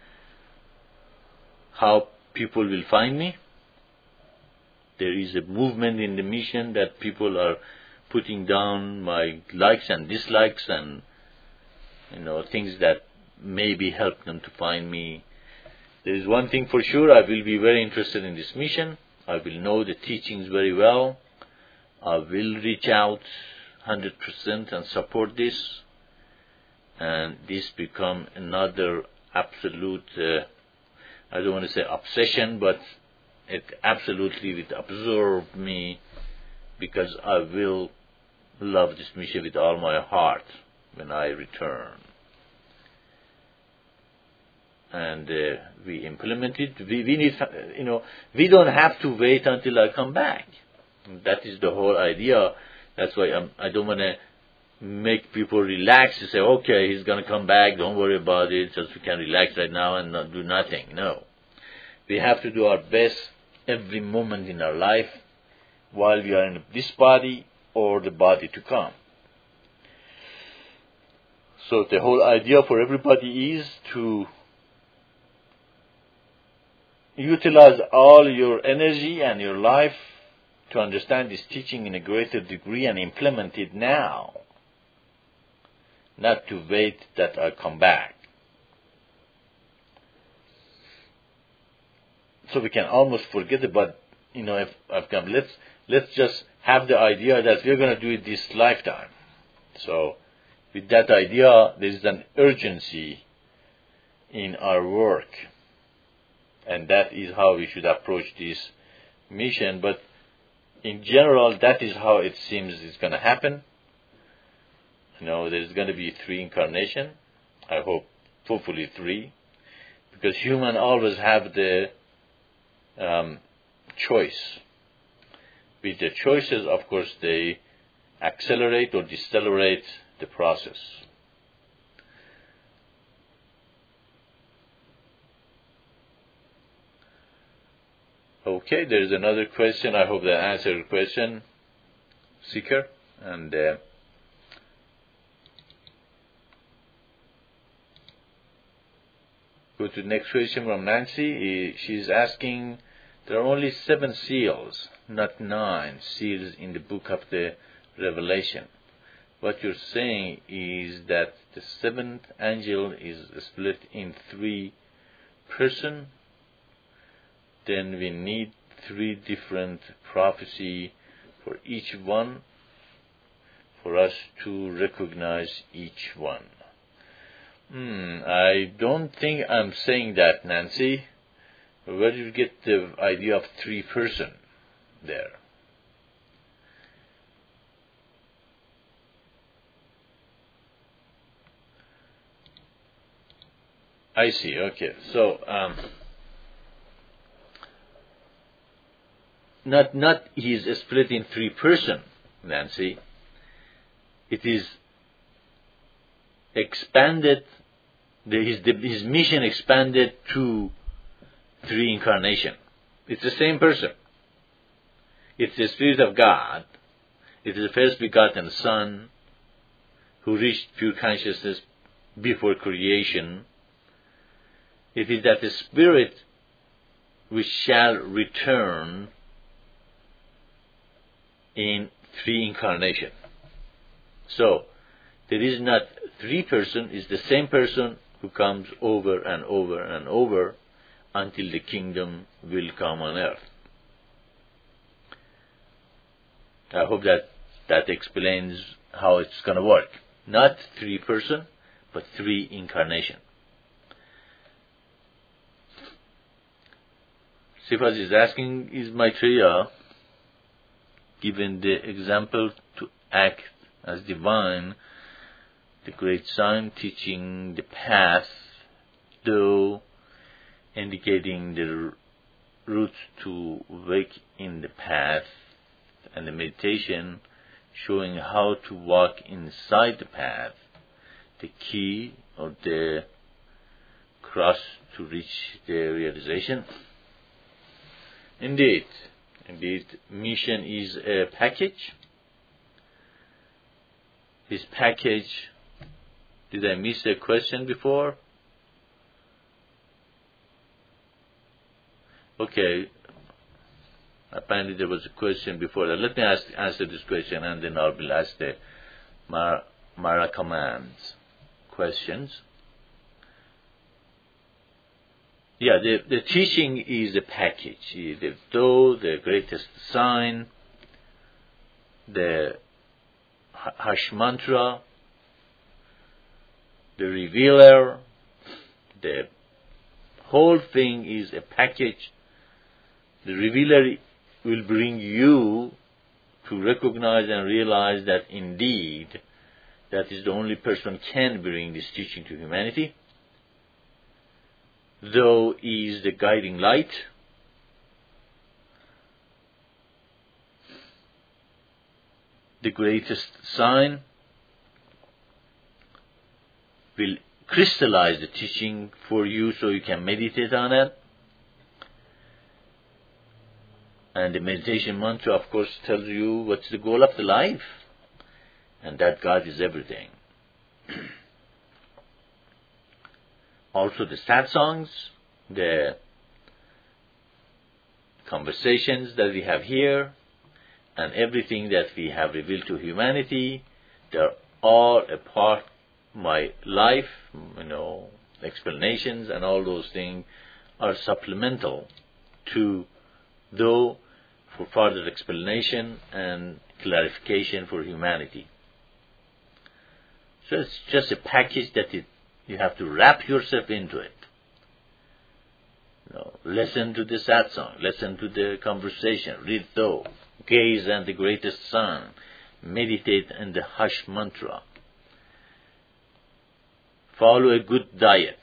how people will find me. There is a movement in the mission that people are putting down my likes and dislikes and, you know, things that maybe help them to find me there is one thing for sure, I will be very interested in this mission. I will know the teachings very well. I will reach out one hundred percent and support this. And this become another absolute, uh, I don't want to say obsession, but it absolutely will absorb me, because I will love this mission with all my heart when I return. And uh, we implement it. We, we need, you know, we don't have to wait until I come back. That is the whole idea. That's why I'm, I don't want to make people relax and say, okay, he's going to come back, don't worry about it, just we can relax right now and not do nothing. No. We have to do our best every moment in our life while we are in this body or the body to come. So the whole idea for everybody is to utilize all your energy and your life to understand this teaching in a greater degree and implement it now. Not to wait that I come back. So we can almost forget about, you know, if I've come, let's, let's just have the idea that we're going to do it this lifetime. So with that idea, there is an urgency in our work. And that is how we should approach this mission. But in general, that is how it seems is going to happen. You know, there's going to be three incarnations. I hope, hopefully three. Because humans always have the um, choice. With the choices, of course, they accelerate or decelerate the process. Okay, there is another question. I hope that answered the question, seeker. And uh, go to the next question from Nancy. She's asking, there are only seven seals, not nine seals in the book of the Revelation. What you're saying is that the seventh angel is split in three persons. Then we need three different prophecy for each one for us to recognize each one. Hmm, I don't think I'm saying that, Nancy. Where did you get the idea of three person there? I see, okay. So, um, Not, not he is split in three person, Nancy. It is expanded, the, his, the, his mission expanded to three incarnation. It's the same person. It's the Spirit of God. It is the first begotten Son who reached pure consciousness before creation. It is that the Spirit which shall return in three incarnation. So, there is not three person, it's the same person who comes over and over and over until the kingdom will come on earth. I hope that that explains how it's going to work. Not three person, but three incarnation. Sifas is asking, is Maitreya given the example to act as divine, the great sign teaching the path, though indicating the route to wake in the path, and the meditation showing how to walk inside the path, the key or the cross to reach the realization? Indeed. Indeed, mission is a package. This package, did I miss a question before? Okay, apparently there was a question before that. Let me ask, answer this question and then I will ask the Mar- Mara Command's questions. Yeah, the, the teaching is a package. The Though, the greatest sign, the Hush Mantra, the Revealer, the whole thing is a package. The Revealer will bring you to recognize and realize that indeed that is the only person can bring this teaching to humanity. Though is the guiding light, the greatest sign will crystallize the teaching for you so you can meditate on it. And the meditation mantra, of course, tells you what's the goal of the life, and that God is everything. Also the sad songs, the conversations that we have here, and everything that we have revealed to humanity, they're all a part of my life, you know, explanations and all those things are supplemental to, though, for further explanation and clarification for humanity. So it's just a package that it, you have to wrap yourself into it. You know, listen to the sad song, listen to the conversation, read Though, gaze on the greatest sun, meditate on the Hush Mantra, follow a good diet,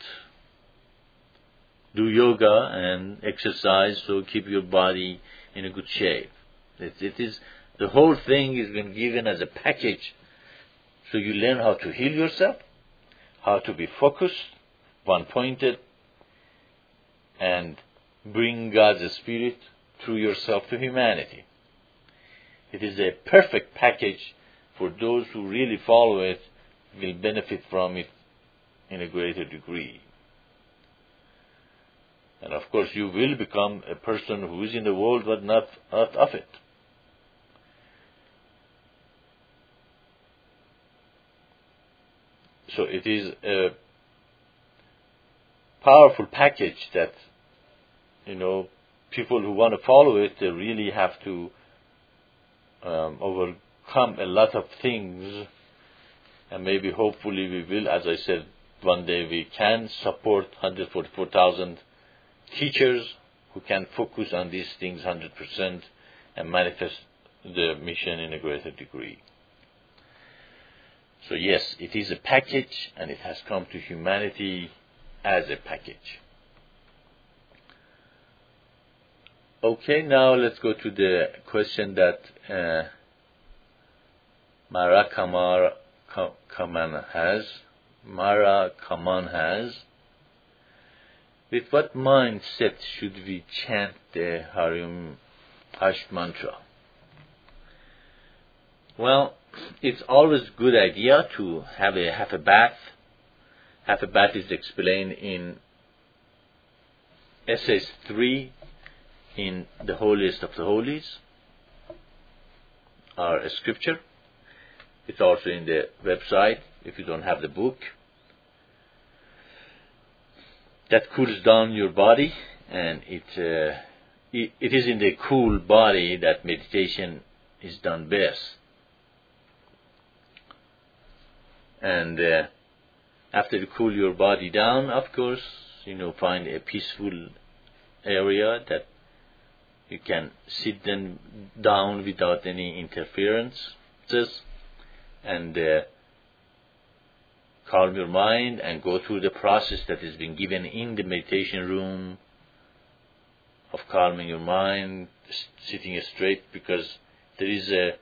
do yoga and exercise, so keep your body in a good shape. It, it is the whole thing has been given as a package, so you learn how to heal yourself, how to be focused, one-pointed, and bring God's Spirit through yourself to humanity. It is a perfect package for those who really follow it, will benefit from it in a greater degree. And of course you will become a person who is in the world but not out of it. So it is a powerful package that, you know, people who want to follow it, they really have to um, overcome a lot of things. And maybe hopefully we will, as I said, one day we can support one hundred forty-four thousand teachers who can focus on these things one hundred percent and manifest the mission in a greater degree. So yes, it is a package, and it has come to humanity as a package. Okay, now let's go to the question that uh, Mara Kamar Kaman has. Mara Kaman has. With what mindset should we chant the Harim Hush Mantra? Well, it's always a good idea to have a half a bath. Half a bath is explained in Essays three in the Holiest of the Holies, our scripture. It's also in the website if you don't have the book. That cools down your body, and it, uh, it, it is in the cool body that meditation is done best. And uh, after you cool your body down, of course, you know, find a peaceful area that you can sit then down without any interferences, and uh, calm your mind and go through the process that has been given in the meditation room of calming your mind, sitting straight, because there is a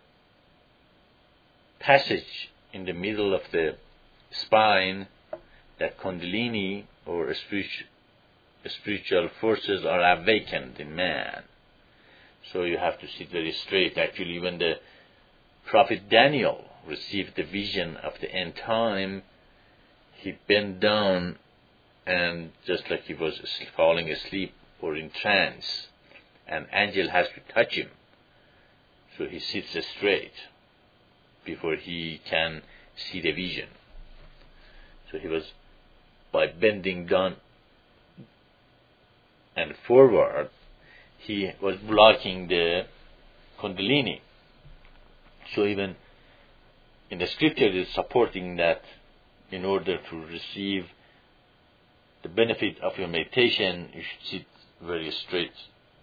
passage in the middle of the spine that Kundalini or spiritual, spiritual forces are awakened in man. So you have to sit very straight. Actually, when the Prophet Daniel received the vision of the end time, he bent down, and just like he was falling asleep or in trance, an angel has to touch him. So he sits straight before he can see the vision. So he was, by bending down and forward, he was blocking the Kundalini. So even in the scripture it is supporting that in order to receive the benefit of your meditation, you should sit very straight.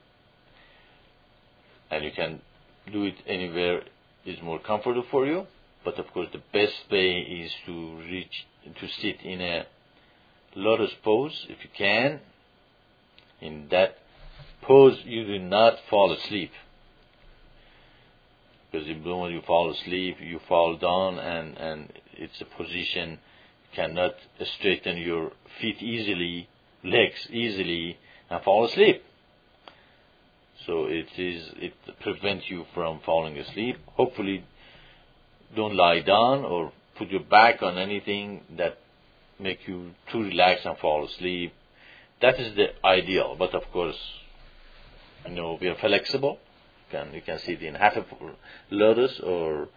And you can do it anywhere is more comfortable for you. But of course the best way is to reach, to sit in a lotus pose if you can. In that pose you do not fall asleep. Because if when you fall asleep, you fall down and, and it's a position you cannot straighten your feet easily, legs easily, and fall asleep. So it is it prevents you from falling asleep. Hopefully don't lie down or put your back on anything that make you too relaxed and fall asleep. That is the ideal. But of course, you know, we are flexible. You can, you can sit in half a lotus, or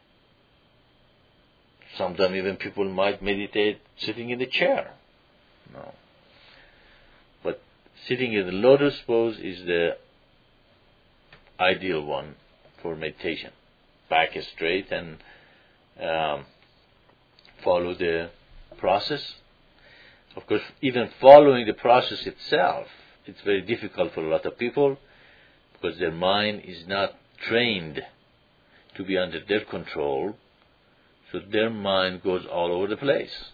sometimes even people might meditate sitting in the chair. No. But sitting in the lotus pose is the ideal one for meditation. Back is straight and um, follow the process. Of course, even following the process itself, it's very difficult for a lot of people because their mind is not trained to be under their control, so their mind goes all over the place.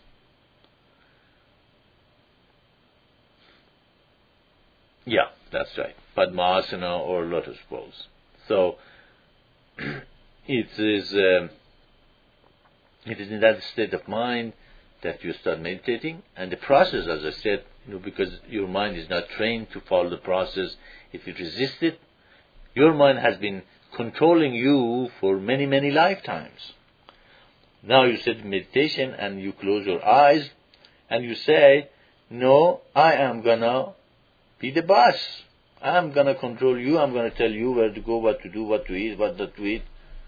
Yeah, that's right. Padmasana or lotus pose. So it is um, it is in that state of mind that you start meditating, and the process, as I said, you know, because your mind is not trained to follow the process, if you resist it, your mind has been controlling you for many, many lifetimes. Now you sit in meditation and you close your eyes and you say, no, I am gonna be the boss. I'm gonna control you. I'm gonna tell you where to go, what to do, what to eat, what not to eat.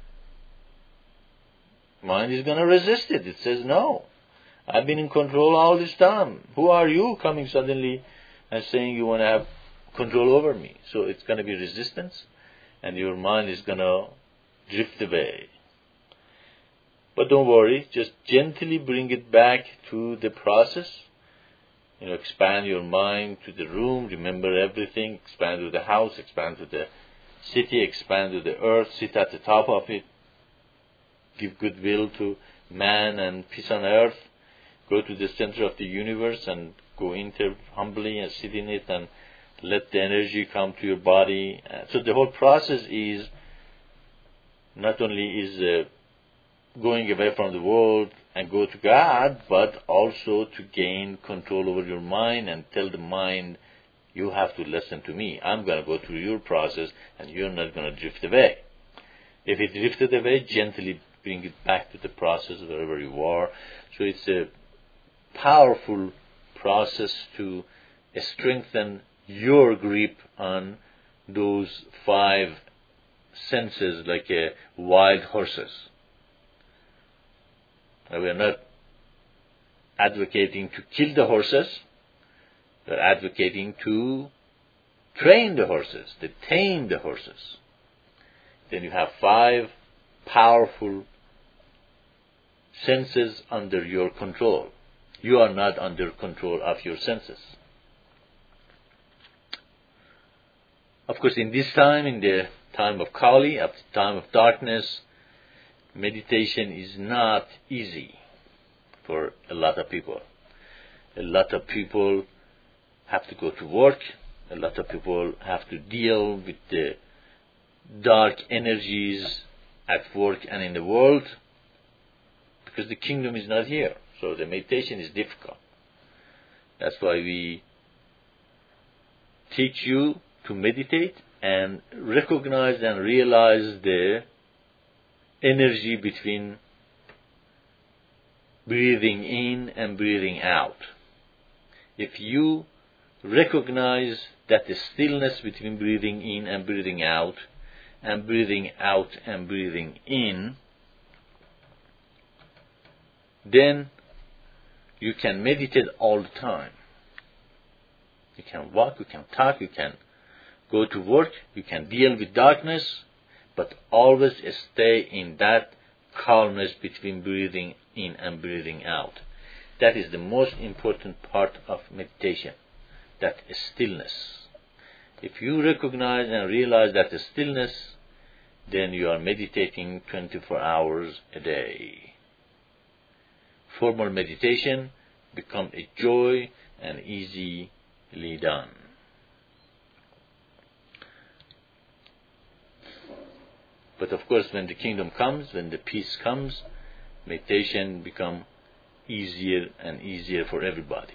Mind is gonna resist it. It says, no, I've been in control all this time. Who are you coming suddenly and saying you want to have control over me? So it's gonna be resistance, and your mind is gonna drift away. But don't worry, just gently bring it back to the process. You know, expand your mind to the room, remember everything, expand to the house, expand to the city, expand to the earth, sit at the top of it, give goodwill to man and peace on earth, go to the center of the universe and go in there humbly and sit in it and let the energy come to your body. So the whole process is not only is uh, going away from the world and go to God, but also to gain control over your mind and tell the mind, you have to listen to me. I'm going to go through your process and you're not going to drift away. If it drifted away, gently bring it back to the process wherever you are. So it's a powerful process to strengthen your grip on those five senses like a wild horses. We are not advocating to kill the horses. We are advocating to train the horses, to tame the horses. Then you have five powerful senses under your control. You are not under control of your senses. Of course, in this time, in the time of Kali, at the time of darkness, meditation is not easy for a lot of people. A lot of people have to go to work. A lot of people have to deal with the dark energies at work and in the world because the kingdom is not here. So the meditation is difficult. That's why we teach you to meditate and recognize and realize the energy between breathing in and breathing out. If you recognize that the stillness between breathing in and breathing out, and breathing out and breathing in, then you can meditate all the time. You can walk, you can talk, you can go to work, you can deal with darkness, but always stay in that calmness between breathing in and breathing out. That is the most important part of meditation, that stillness. If you recognize and realize that stillness, then you are meditating twenty-four hours a day. Formal meditation becomes a joy and easily done. But of course, when the kingdom comes, when the peace comes, meditation becomes easier and easier for everybody.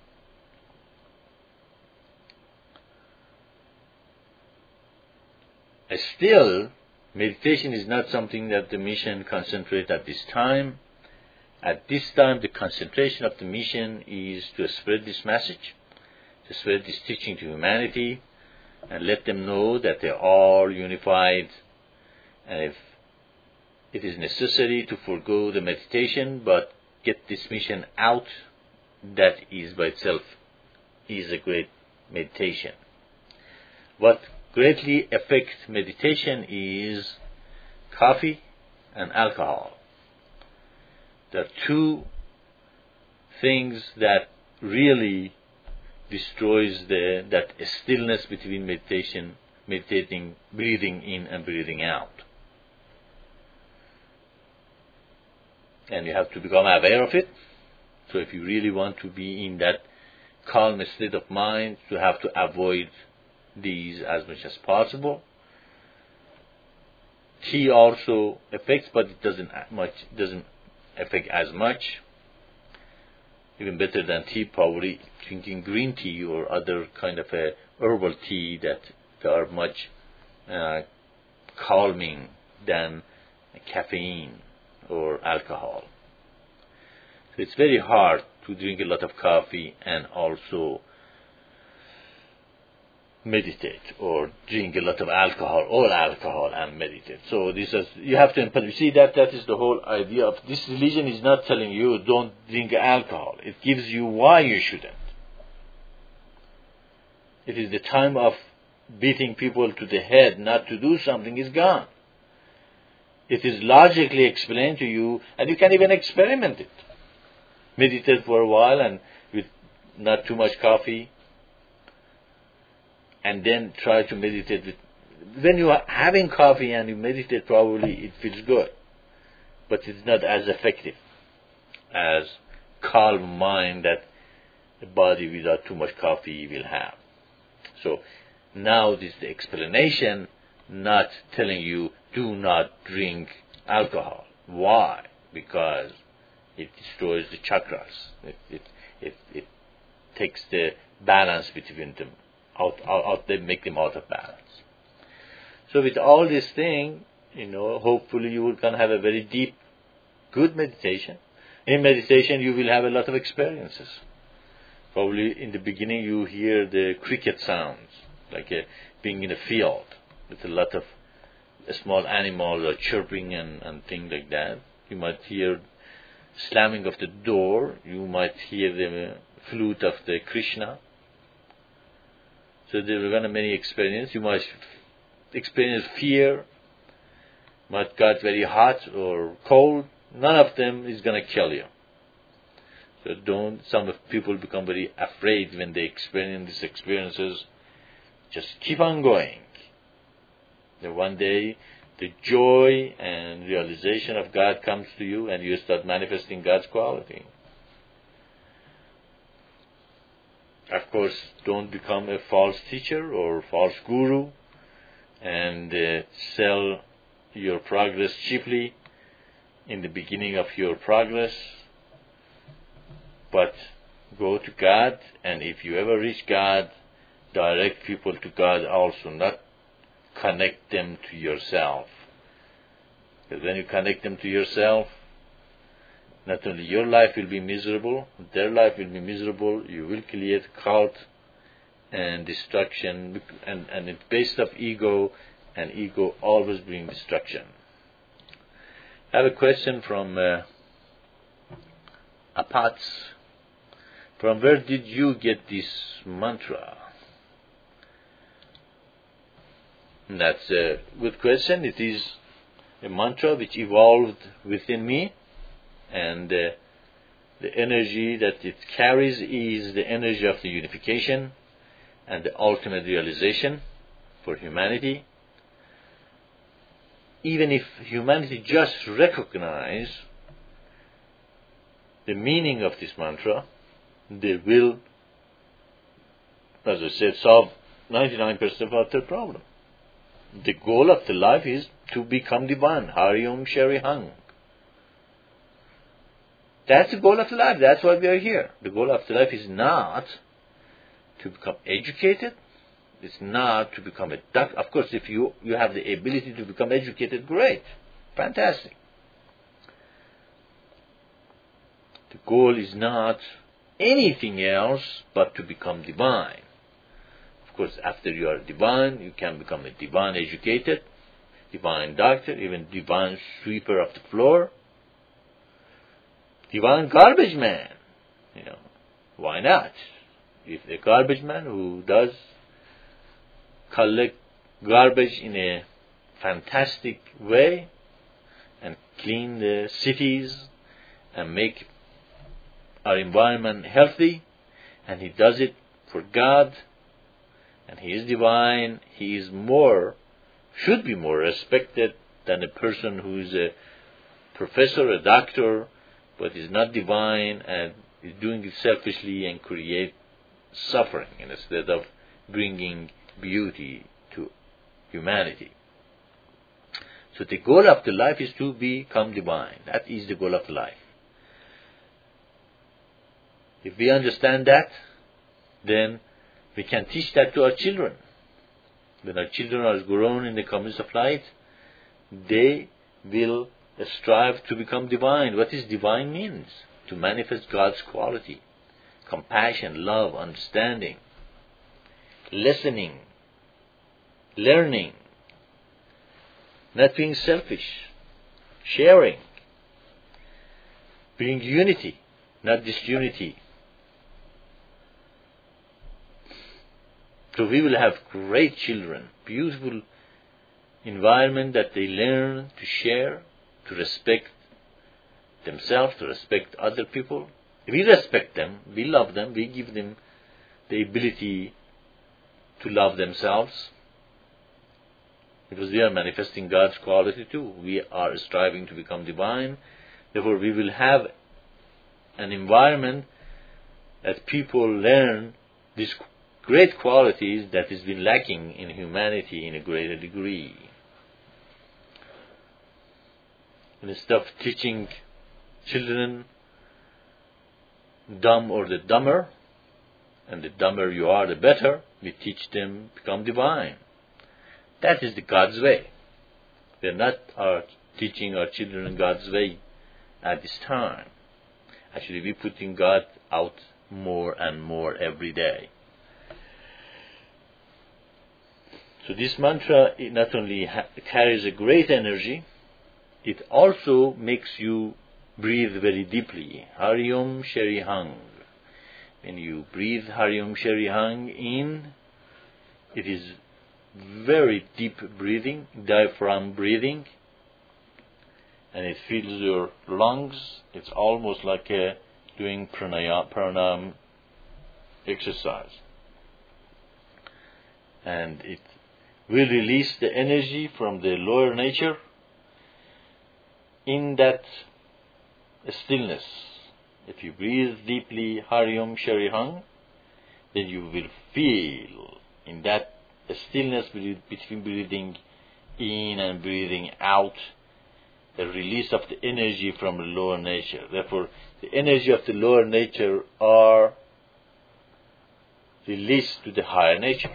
Still, meditation is not something that the mission concentrates at this time. At this time, the concentration of the mission is to spread this message, to spread this teaching to humanity, and let them know that they are all unified. And if it is necessary to forego the meditation, but get this mission out, that is by itself is a great meditation. What greatly affects meditation is coffee and alcohol. There are two things that really destroys the that stillness between meditation, meditating, breathing in and breathing out. And you have to become aware of it. So if you really want to be in that calm state of mind, you have to avoid these as much as possible. Tea also affects, but it doesn't much doesn't affect as much. Even better than tea, probably drinking green tea or other kind of a herbal tea that are much uh, calming than caffeine or alcohol. So it's very hard to drink a lot of coffee and also meditate, or drink a lot of alcohol or alcohol and meditate. So this is, you have to implement. You see, that that is the whole idea of this religion. Is not telling you don't drink alcohol. It gives you why you shouldn't. It is the time of beating people to the head not to do something is gone. It is logically explained to you, and you can even experiment it. Meditate for a while and with not too much coffee, and then try to meditate with. When you are having coffee and you meditate, probably it feels good, but it's not as effective as calm mind that a body without too much coffee will have. So now this is the explanation, not telling you do not drink alcohol. Why? Because it destroys the chakras. It it it, it takes the balance between them out, out, out. They make them out of balance. So with all this thing, you know, hopefully you can have a very deep, good meditation. In meditation, you will have a lot of experiences. Probably in the beginning, you hear the cricket sounds, like a, being in a field with a lot of small animals are chirping and, and things like that. You might hear slamming of the door. You might hear the flute of the Krishna. So there are very many experiences. You might experience fear. Might get very hot or cold. None of them is going to kill you. So don't. Some people become very afraid when they experience these experiences. Just keep on going. Then one day, the joy and realization of God comes to you, and you start manifesting God's quality. Of course, don't become a false teacher or false guru and uh, sell your progress cheaply in the beginning of your progress. But go to God, and if you ever reach God, direct people to God also, not connect them to yourself. Because when you connect them to yourself, not only your life will be miserable, their life will be miserable. You will create cult and destruction, and, and it's based off ego, and ego always brings destruction. I have a question from uh, Apats. from where did you get this mantra? And that's a good question. It is a mantra which evolved within me, and uh, the energy that it carries is the energy of the unification and the ultimate realization for humanity. Even if humanity just recognize the meaning of this mantra, they will, as I said, solve ninety-nine percent of their problem. The goal of the life is to become divine. Hari Om Shri Hang. That's the goal of the life. That's why we are here. The goal of the life is not to become educated. It's not to become a doctor. Of course, if you, you have the ability to become educated, great. Fantastic. The goal is not anything else but to become divine. Of course, after you are divine, you can become a divine educated, divine doctor, even divine sweeper of the floor, divine garbage man. You know, why not? If a garbage man who does collect garbage in a fantastic way and clean the cities and make our environment healthy, and he does it for God, and he is divine, he is more, should be more respected than a person who is a professor, a doctor, but is not divine and is doing it selfishly and create suffering instead of bringing beauty to humanity. So the goal of the life is to become divine. That is the goal of life. If we understand that, then we can teach that to our children. When our children are grown in the community of light, they will strive to become divine. What is divine means? To manifest God's quality. Compassion, love, understanding, listening, learning, not being selfish, sharing, bring unity, not disunity. So we will have great children, beautiful environment that they learn to share, to respect themselves, to respect other people. We respect them, we love them, we give them the ability to love themselves, because we are manifesting God's quality too. We are striving to become divine. Therefore, we will have an environment that people learn these great qualities that has been lacking in humanity in a greater degree. And instead of teaching children dumb or the dumber, and the dumber you are, the better, we teach them become divine. That is the God's way. We are not our teaching our children God's way at this time. Actually, we are putting God out more and more every day. So this mantra, it not only ha- carries a great energy, it also makes you breathe very deeply. Hari Om Shri Hang. When you breathe Hari Om Shri Hang in, it is very deep breathing, diaphragm breathing, and it fills your lungs. It's almost like a doing pranayama, pranayama exercise. And it will release the energy from the lower nature in that stillness. If you breathe deeply Hari Om Shri Hang, then you will feel in that stillness between breathing in and breathing out the release of the energy from the lower nature. Therefore, the energy of the lower nature are released to the higher nature.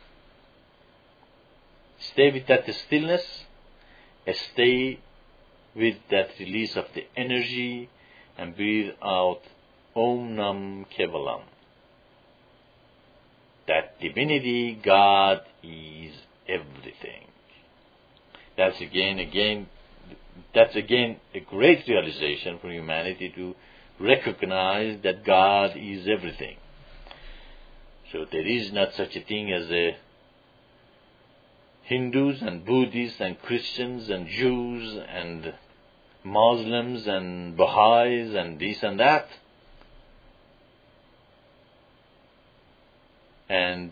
Stay with that stillness, stay with that release of the energy, and breathe out Om Nam Kevalam. That divinity, God, is everything. That's again, again, that's again a great realization for humanity to recognize that God is everything. So there is not such a thing as a Hindus and Buddhists and Christians and Jews and Muslims and Baha'is and this and that. And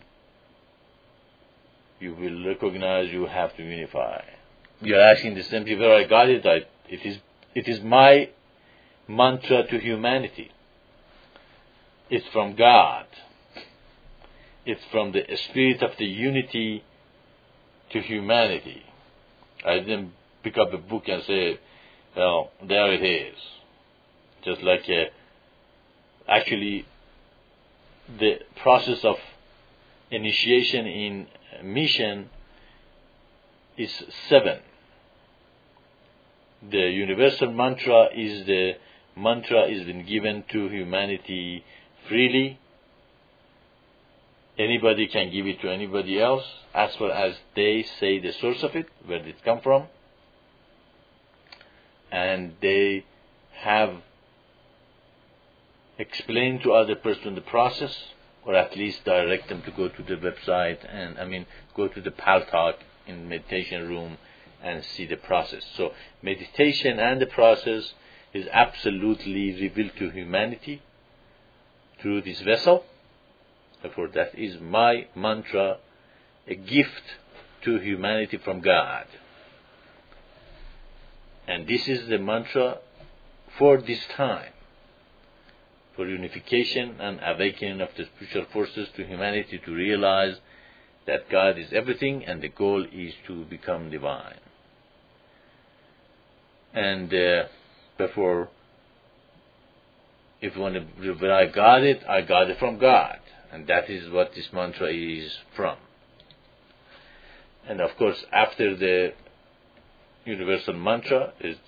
you will recognize you have to unify. You are asking the same thing where I got it. I, it is it is my mantra to humanity. It's from God. It's from the spirit of the unity to humanity. I didn't pick up a book and say, well, there it is. Just like uh, actually the process of initiation in mission is seven. The universal mantra is the mantra is been given to humanity freely. Anybody can give it to anybody else as far as they say the source of it, where did it come from. And they have explained to other person the process, or at least direct them to go to the website and, I mean, go to the Paltalk in meditation room and see the process. So meditation and the process is absolutely revealed to humanity through this vessel. Therefore, that is my mantra, a gift to humanity from God. And this is the mantra for this time, for unification and awakening of the spiritual forces to humanity to realize that God is everything and the goal is to become divine. And uh, therefore, if you want to, when I got it, I got it from God. And that is what this mantra is from. And of course, after the universal mantra is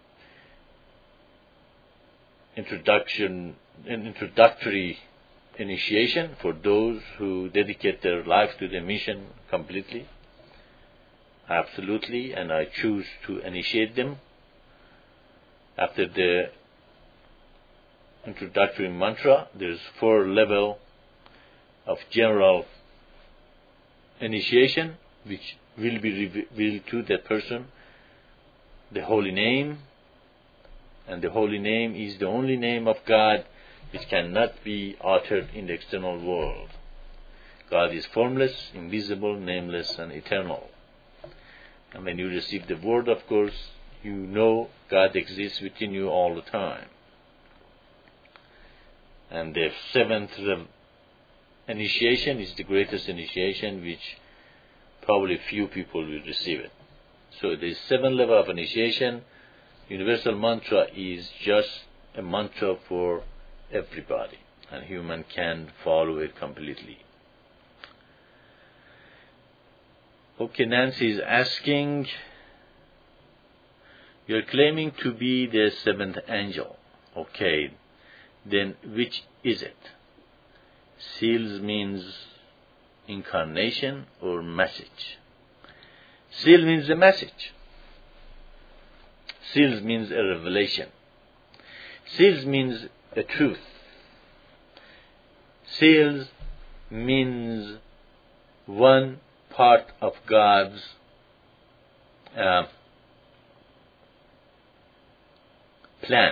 introduction, an introductory initiation for those who dedicate their life to the mission completely. Absolutely, and I choose to initiate them. After the introductory mantra, there's four level of general initiation, which will be revealed to that person. The holy name, and the holy name is the only name of God which cannot be uttered in the external world. God is formless, invisible, nameless, and eternal. And when you receive the word, of course, you know God exists within you all the time. And the seventh initiation is the greatest initiation, which probably few people will receive it. So the seven level of initiation, universal mantra is just a mantra for everybody, and human can follow it completely. Okay, Nancy is asking, you're claiming to be the seventh angel. Okay, then which is it? Seals means incarnation or message. Seal means a message. Seals means a revelation. Seals means a truth. Seals means one part of God's uh, plan.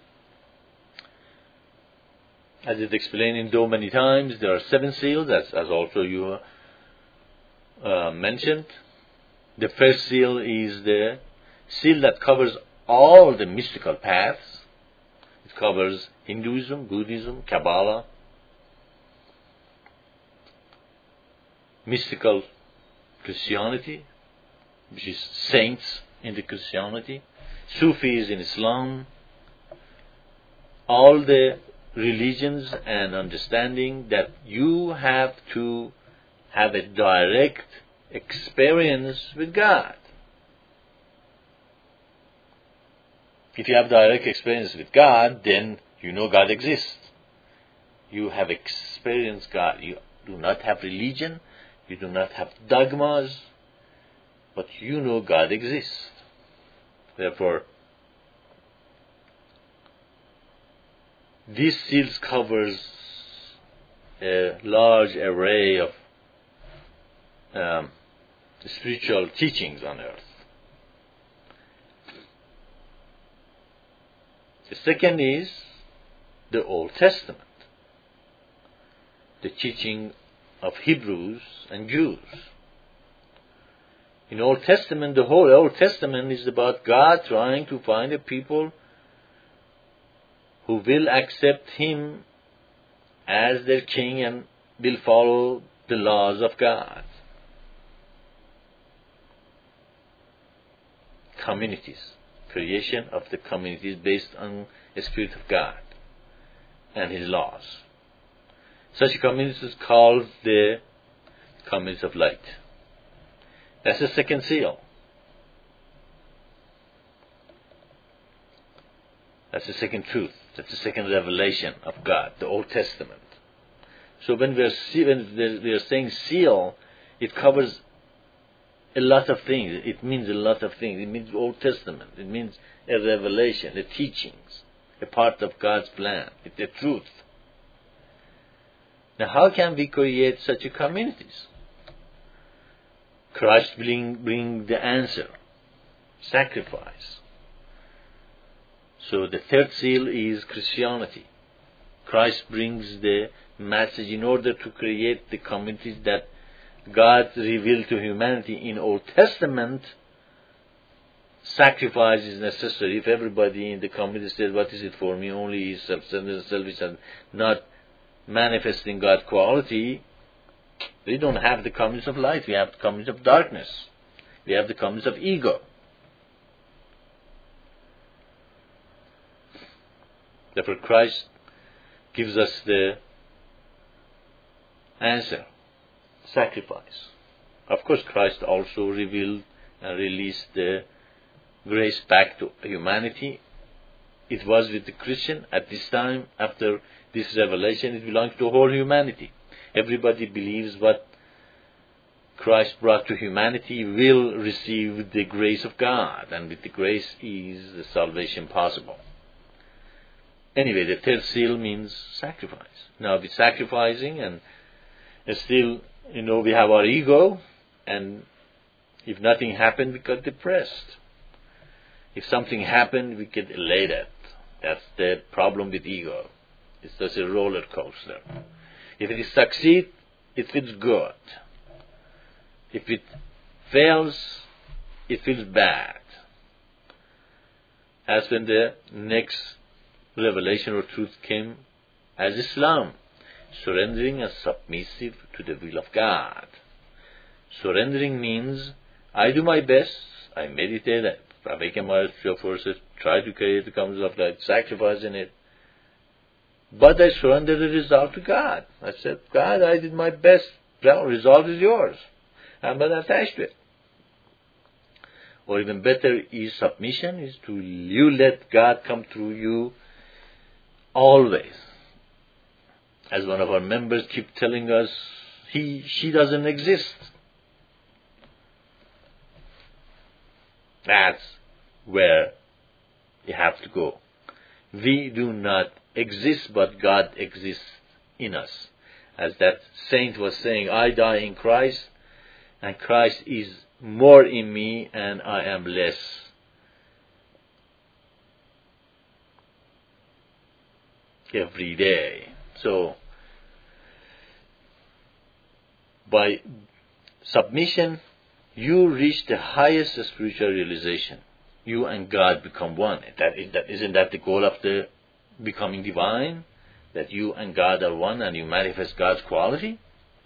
As it's explained in Though many times, there are seven seals, as, as also you uh, mentioned. The first seal is the seal that covers all the mystical paths. It covers Hinduism, Buddhism, Kabbalah, mystical Christianity, which is saints in the Christianity, Sufis in Islam, all the religions and understanding that you have to have a direct experience with God. If you have direct experience with God, then you know God exists. You have experienced God. You do not have religion, you do not have dogmas, but you know God exists. Therefore, These seals covers a large array of um, spiritual teachings on earth. The second is the Old Testament, the teaching of Hebrews and Jews. In Old Testament, the whole Old Testament is about God trying to find a people who will accept Him as their king and will follow the laws of God. Communities, creation of the communities based on the Spirit of God and His laws. Such communities is called the communities of light. That's the second seal. That's the second truth. That's the second revelation of God, the Old Testament. So when we are, when we are saying seal, it covers a lot of things. It means a lot of things. It means the Old Testament. It means a revelation, a teachings, a part of God's plan. It's the truth. Now, how can we create such a communities? Christ bring, bring the answer, sacrifice. So the third seal is Christianity. Christ brings the message in order to create the communities that God revealed to humanity in Old Testament. Sacrifice is necessary. If everybody in the community says, what is it for me? Only is self-centered, selfish, and not manifesting God's quality, we don't have the communities of light. We have the communities of darkness. We have the communities of ego. Therefore, Christ gives us the answer, sacrifice. Of course, Christ also revealed and released the grace back to humanity. It was with the Christian at this time. After this revelation, it belongs to whole humanity. Everybody believes what Christ brought to humanity will receive the grace of God, and with the grace is the salvation possible. Anyway, the third seal means sacrifice. Now, with sacrificing, and still, you know, we have our ego, and if nothing happened, we got depressed. If something happened, we get elated. That's the problem with ego. It's just a roller coaster. If it succeeds, it feels good. If it fails, it feels bad. As when the next revelation or truth came as Islam, surrendering and submissive to the will of God. Surrendering means I do my best, I meditate, I awaken my spiritual forces, try to create the communities of light, sacrifice in it. But I surrender the result to God. I said, God, I did my best. Well, result is yours. I'm not attached to it. Or even better is submission, is to you let God come through you always. As one of our members keep telling us, he, she doesn't exist. That's where you have to go. We do not exist, but God exists in us. As that saint was saying, I die in Christ, and Christ is more in me, and I am less. Every day. So, by submission, you reach the highest spiritual realization. You and God become one. That, is, that, isn't that the goal of the becoming divine? That you and God are one and you manifest God's quality?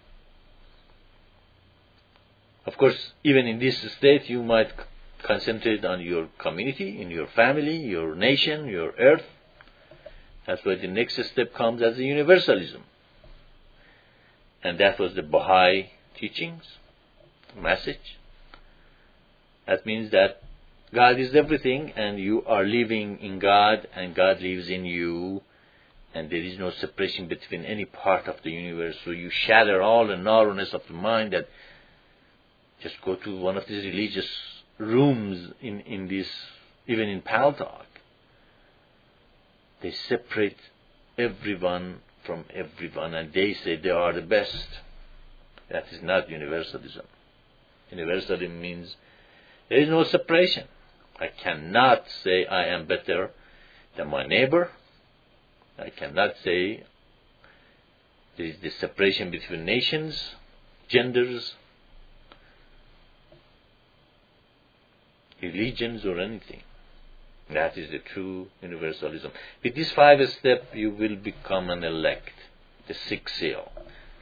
Of course, even in this state, you might concentrate on your community, in your family, your nation, your earth. That's why the next step comes as a universalism. And that was the Baha'i teachings, message. That means that God is everything, and you are living in God, and God lives in you, and there is no separation between any part of the universe. So you shatter all the narrowness of the mind that just go to one of these religious rooms in, in this, even in Paltalk. They separate everyone from everyone, and they say they are the best. That is not universalism. Universalism means there is no separation. I cannot say I am better than my neighbor. I cannot say there is this separation between nations, genders, religions, or anything. That is the true universalism. With this five step, you will become an elect, the sixth seal,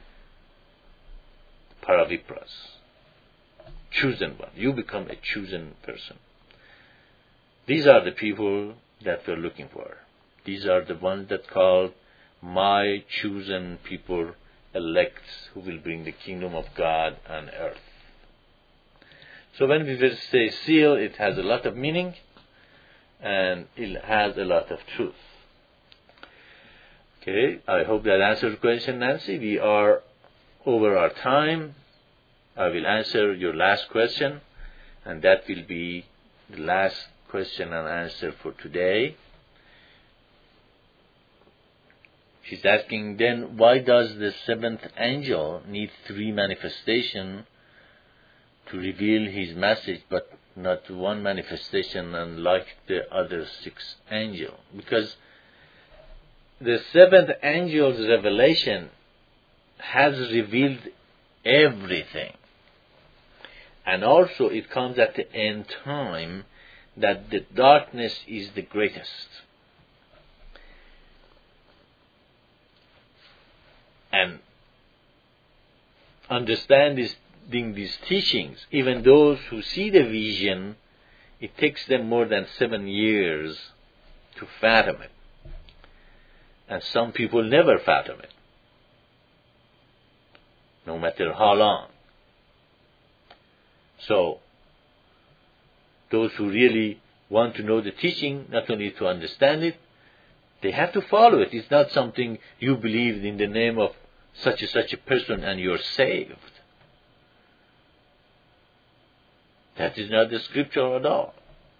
Paravipras, chosen one. You become a chosen person. These are the people that we're looking for. These are the ones that call my chosen people, elects, who will bring the kingdom of God on earth. So when we will say seal, it has a lot of meaning and it has a lot of truth. Okay, I hope that answers the question, Nancy. We are over our time. I will answer your last question, and that will be the last question and answer for today. She's asking then, why does the seventh angel need three manifestations to reveal his message, but not one manifestation unlike the other six angels? Because the seventh angel's revelation has revealed everything. And also it comes at the end time that the darkness is the greatest. And understanding these teachings, even those who see the vision, it takes them more than seven years to fathom it. And some people never fathom it, no matter how long. So, those who really want to know the teaching, not only to understand it, they have to follow it. It's not something you believe in the name of such and such a person and you're saved. That is not the scripture at all.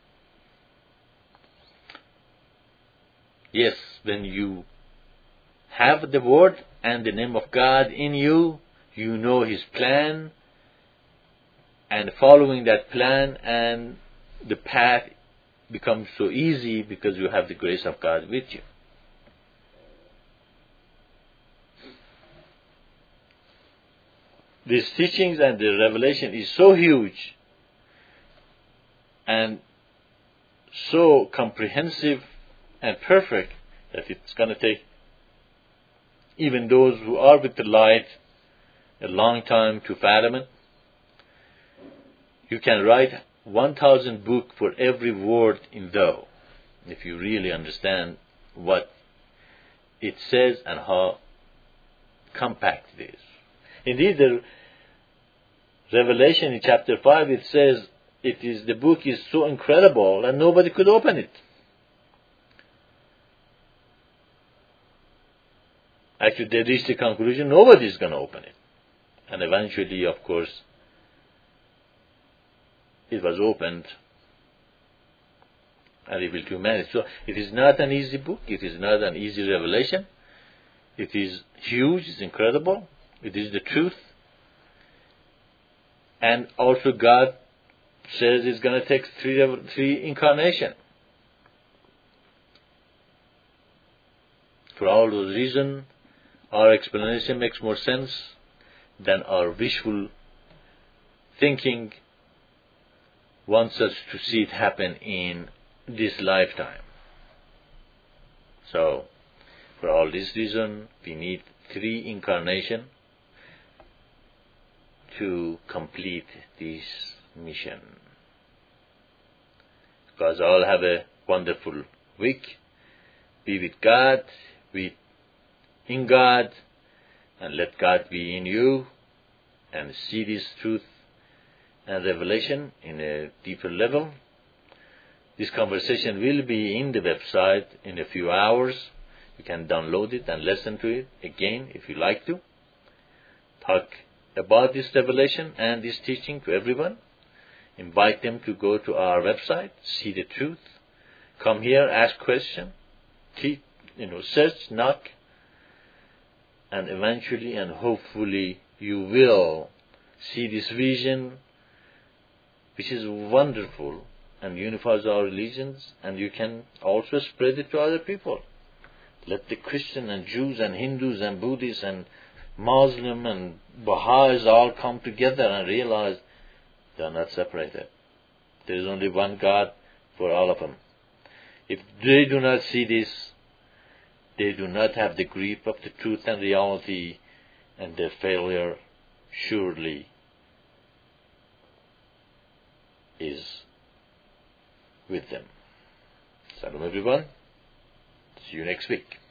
Yes, when you have the word and the name of God in you, you know his plan, and following that plan and the path becomes so easy because you have the grace of God with you. These teachings and the revelation is so huge and so comprehensive and perfect that it's going to take even those who are with the light a long time to fathom it. You can write one thousand books for every word in thou, if you really understand what it says and how compact it is. Indeed, the Revelation in chapter five, it says it is the book is so incredible and nobody could open it. Actually, they reached the conclusion nobody is going to open it. And eventually, of course, it was opened and revealed to humanity. So it is not an easy book. It is not an easy revelation. It is huge. It's incredible. It is the truth. And also God says it's going to take three, three incarnations. For all those reasons, our explanation makes more sense than our visual thinking wants us to see it happen in this lifetime. So, for all this reason, we need three incarnations to complete this mission. Because all have a wonderful week. Be with God, be in God, and let God be in you, and see this truth and revelation in a deeper level. This conversation will be in the website in a few hours. You can download it and listen to it again if you like to. Talk about this revelation and this teaching to everyone. Invite them to go to our website, see the truth. Come here, ask questions. you know, search, knock, and eventually and hopefully you will see this vision, which is wonderful and unifies our religions, and you can also spread it to other people. Let the Christian and Jews and Hindus and Buddhists and Muslim and Baha'is all come together and realize they are not separated. There is only one God for all of them. If they do not see this, they do not have the grip of the truth and reality, and their failure surely is with them. Salam everyone. See you next week.